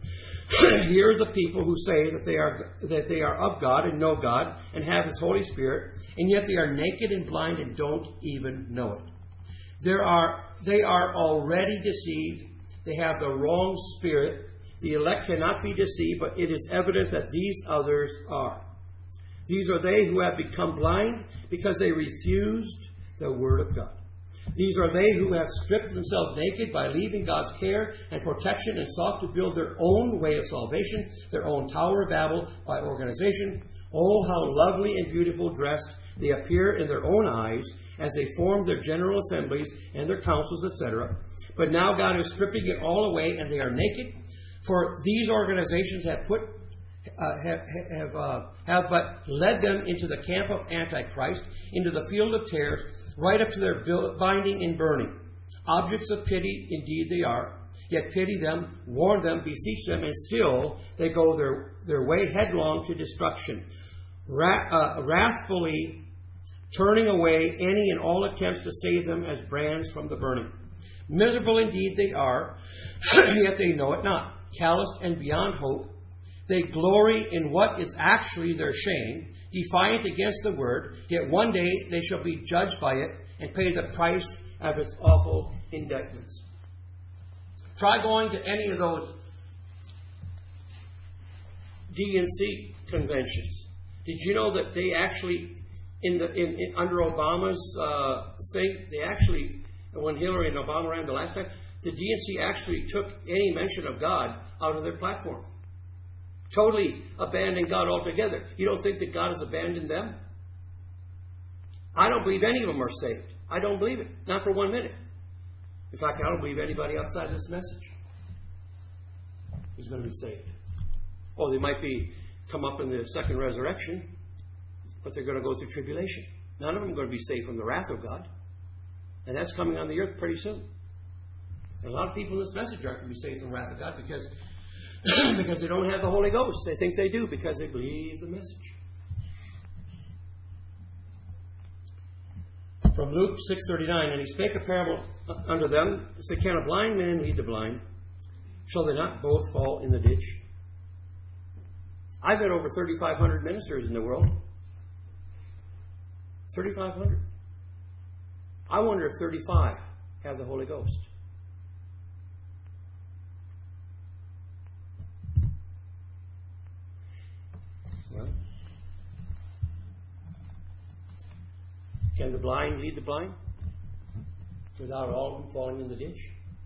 Here is a people who say that they are that they are of God and know God and have His Holy Spirit, and yet they are naked and blind and don't even know it. There are they are already deceived. They have the wrong spirit. The elect cannot be deceived, but it is evident that these others are. These are they who have become blind because they refused the Word of God. These are they who have stripped themselves naked by leaving God's care and protection and sought to build their own way of salvation, their own Tower of Babel by organization. Oh, how lovely and beautiful dressed they appear in their own eyes as they form their general assemblies and their councils, et cetera. But now God is stripping it all away and they are naked. For these organizations have put Uh, have have, uh, have but led them into the camp of Antichrist, into the field of tares, right up to their binding and burning. Objects of pity indeed they are, yet pity them, warn them, beseech them, and still they go their, their way headlong to destruction, Ra- uh, wrathfully turning away any and all attempts to save them as brands from the burning. Miserable indeed they are, yet they know it not, calloused and beyond hope. They glory in what is actually their shame, defiant against the word, yet one day they shall be judged by it and pay the price of its awful indictments. Try going to any of those D N C conventions. Did you know that they actually, in the in, in under Obama's uh, thing, they actually, when Hillary and Obama ran the last time, the D N C actually took any mention of God out of their platform. Totally abandoned God altogether. You don't think that God has abandoned them? I don't believe any of them are saved. I don't believe it. Not for one minute. In fact, I don't believe anybody outside of this message is going to be saved. Oh, they might be come up in the second resurrection, but they're going to go through tribulation. None of them are going to be saved from the wrath of God. And that's coming on the earth pretty soon. And a lot of people in this message aren't going to be saved from the wrath of God because because they don't have the Holy Ghost. They think they do because they believe the message. From Luke six thirty-nine, and he spake a parable unto them, said, can a blind man lead the blind? Shall they not both fall in the ditch? I've got over thirty-five hundred ministers in the world. thirty-five hundred. I wonder if thirty-five have the Holy Ghost. Can the blind lead the blind without all of them falling in the ditch?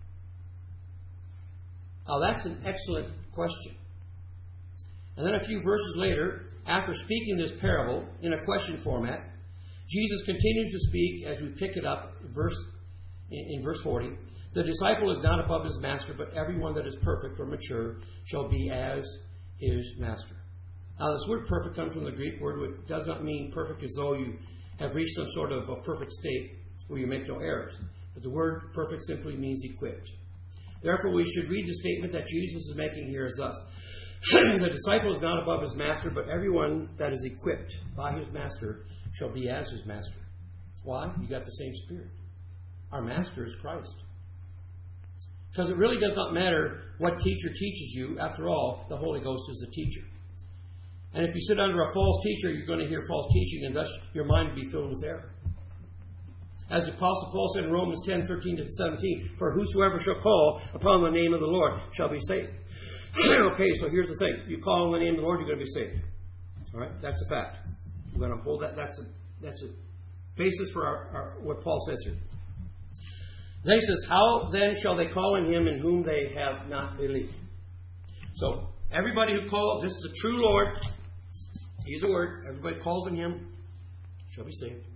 Now that's an excellent question. And then a few verses later, after speaking this parable in a question format, Jesus continues to speak as we pick it up verse, in, in verse forty. The disciple is not above his master, but everyone that is perfect or mature shall be as his master. Now, this word perfect comes from the Greek word, which does not mean perfect as though you have reached some sort of a perfect state where you make no errors. But the word perfect simply means equipped. Therefore, we should read the statement that Jesus is making here as thus. The disciple is not above his master, but everyone that is equipped by his master shall be as his master. Why? You got the same Spirit. Our master is Christ. Because it really does not matter what teacher teaches you. After all, the Holy Ghost is the teacher. And if you sit under a false teacher, you're going to hear false teaching, and thus your mind will be filled with error. As the Apostle Paul said in Romans ten, thirteen to seventeen, for whosoever shall call upon the name of the Lord shall be saved. Okay, so here's the thing. You call on the name of the Lord, you're going to be saved. All right? That's a fact. We're going to hold that. That's a, that's a basis for our, our, what Paul says here. Then he says, how then shall they call on him in whom they have not believed? So, everybody who calls, this is the true Lord. He's a word. Everybody calls on him shall be saved.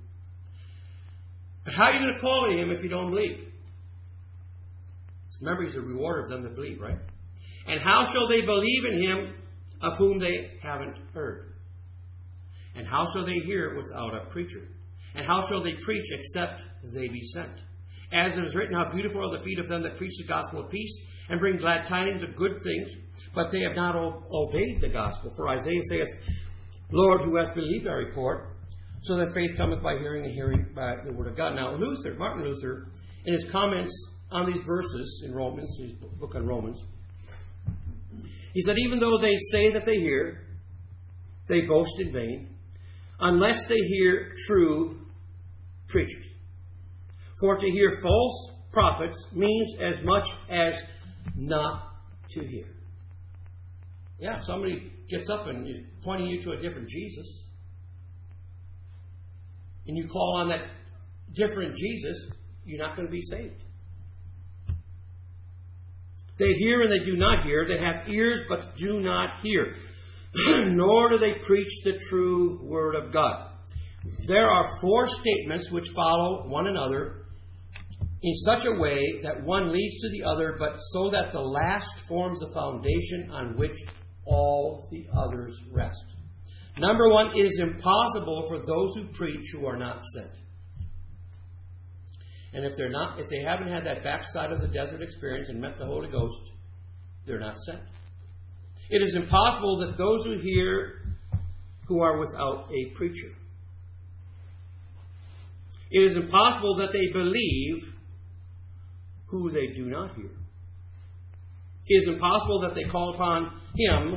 But how are you going to call on him if you don't believe? Remember, he's a rewarder of them that believe, right? And how shall they believe in him of whom they haven't heard? And how shall they hear without a preacher? And how shall they preach except they be sent? As it is written, how beautiful are the feet of them that preach the gospel of peace and bring glad tidings of good things, but they have not o- obeyed the gospel. For Isaiah saith, Lord, who hath believed our report? So that faith cometh by hearing, and hearing by the word of God. Now, Luther, Martin Luther, in his comments on these verses in Romans, his book on Romans, he said, even though they say that they hear, they boast in vain, unless they hear true preachers. For to hear false prophets means as much as not to hear. Yeah, somebody gets up and is pointing you to a different Jesus, and you call on that different Jesus, you're not going to be saved. They hear and they do not hear. They have ears but do not hear. Nor do they preach the true word of God. There are four statements which follow one another in such a way that one leads to the other, but so that the last forms the foundation on which all the others rest. Number one, it is impossible for those who preach who are not sent. And if they're not, if they haven't had that backside of the desert experience and met the Holy Ghost, they're not sent. It is impossible that those who hear who are without a preacher. It is impossible that they believe who they do not hear. It is impossible that they call upon him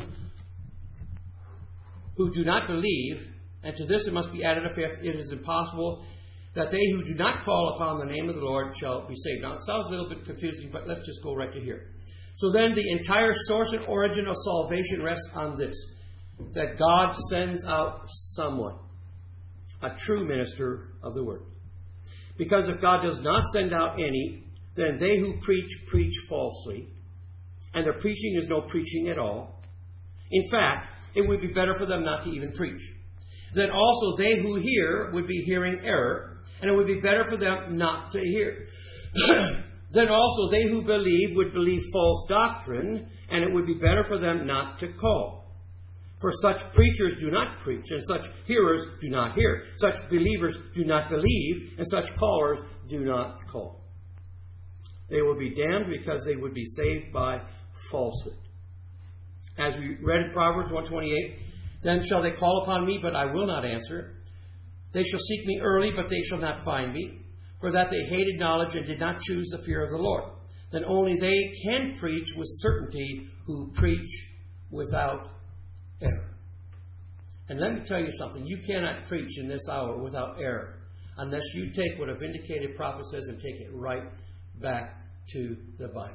who do not believe, and to this it must be added a fifth, it is impossible that they who do not call upon the name of the Lord shall be saved. Now, it sounds a little bit confusing, but let's just go right to here. So then the entire source and origin of salvation rests on this, that God sends out someone, a true minister of the word. Because if God does not send out any, then they who preach, preach falsely, and their preaching is no preaching at all. In fact, it would be better for them not to even preach. Then also they who hear would be hearing error, and it would be better for them not to hear. Then also they who believe would believe false doctrine, and it would be better for them not to call. For such preachers do not preach, and such hearers do not hear. Such believers do not believe, and such callers do not call. They will be damned because they would be saved by falsehood. As we read in Proverbs one twenty-eight, then shall they call upon me, but I will not answer. They shall seek me early, but they shall not find me. For that they hated knowledge and did not choose the fear of the Lord. Then only they can preach with certainty who preach without error. And let me tell you something. You cannot preach in this hour without error unless you take what a vindicated prophet says and take it right back to the Bible.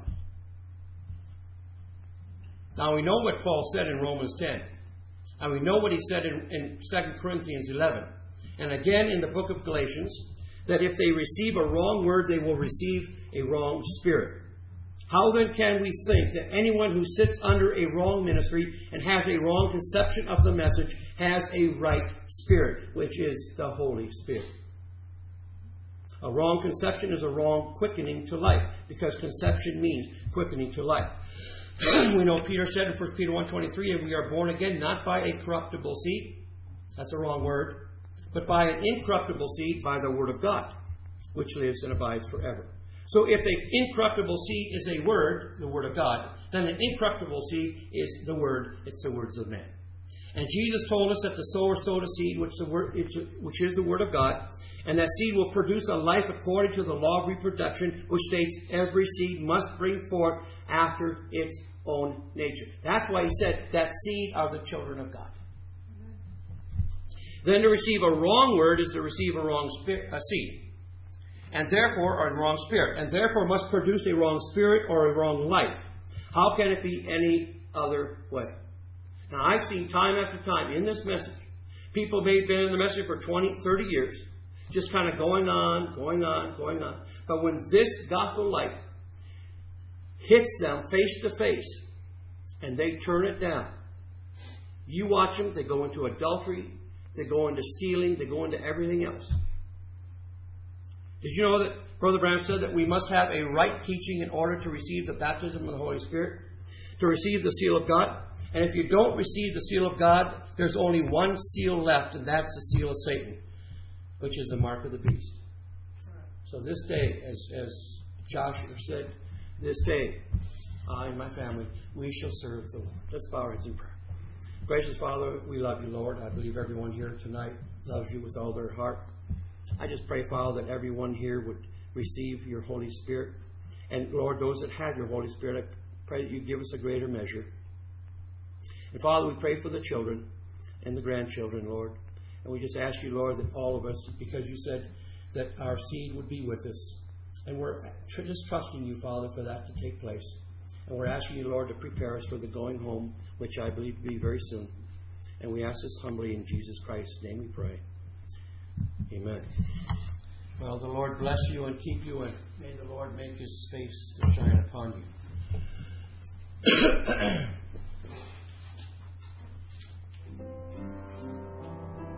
Now we know what Paul said in Romans ten. And we know what he said in, in Second Corinthians eleven. And again in the book of Galatians, that if they receive a wrong word, they will receive a wrong spirit. How then can we think that anyone who sits under a wrong ministry and has a wrong conception of the message has a right spirit, which is the Holy Spirit? A wrong conception is a wrong quickening to life, because conception means quickening to life. We know Peter said in First Peter one twenty-three, and we are born again not by a corruptible seed, that's a wrong word, but by an incorruptible seed, by the word of God, which lives and abides forever. So if an incorruptible seed is a word, the word of God, then an incorruptible seed is the word, it's the words of man. And Jesus told us that the sower sowed a seed, which, the word, which is the word of God, and that seed will produce a life according to the law of reproduction, which states every seed must bring forth after its own nature. That's why he said that seed are the children of God. Then to receive a wrong word is to receive a wrong spirit, a seed. And therefore, a wrong spirit. And therefore must produce a wrong spirit or a wrong life. How can it be any other way? Now, I've seen time after time in this message, people may have been in the message for twenty, thirty years, just kind of going on, going on, going on. But when this gospel light hits them face to face, and they turn it down, you watch them, they go into adultery, they go into stealing, they go into everything else. Did you know that Brother Branham said that we must have a right teaching in order to receive the baptism of the Holy Spirit, to receive the seal of God? And if you don't receive the seal of God, there's only one seal left, and that's the seal of Satan, which is the mark of the beast. So this day, as, as Joshua said, this day, I and my family, we shall serve the Lord. Let's bow our heads in prayer. Gracious Father, we love you, Lord. I believe everyone here tonight loves you with all their heart. I just pray, Father, that everyone here would receive your Holy Spirit. And, Lord, those that have your Holy Spirit, I pray that you give us a greater measure. And, Father, we pray for the children and the grandchildren, Lord. And we just ask you, Lord, that all of us, because you said that our seed would be with us. And we're just trusting you, Father, for that to take place. And we're asking you, Lord, to prepare us for the going home, which I believe to be very soon. And we ask this humbly in Jesus Christ's name we pray. Amen. Well, the Lord bless you and keep you, and may the Lord make his face to shine upon you.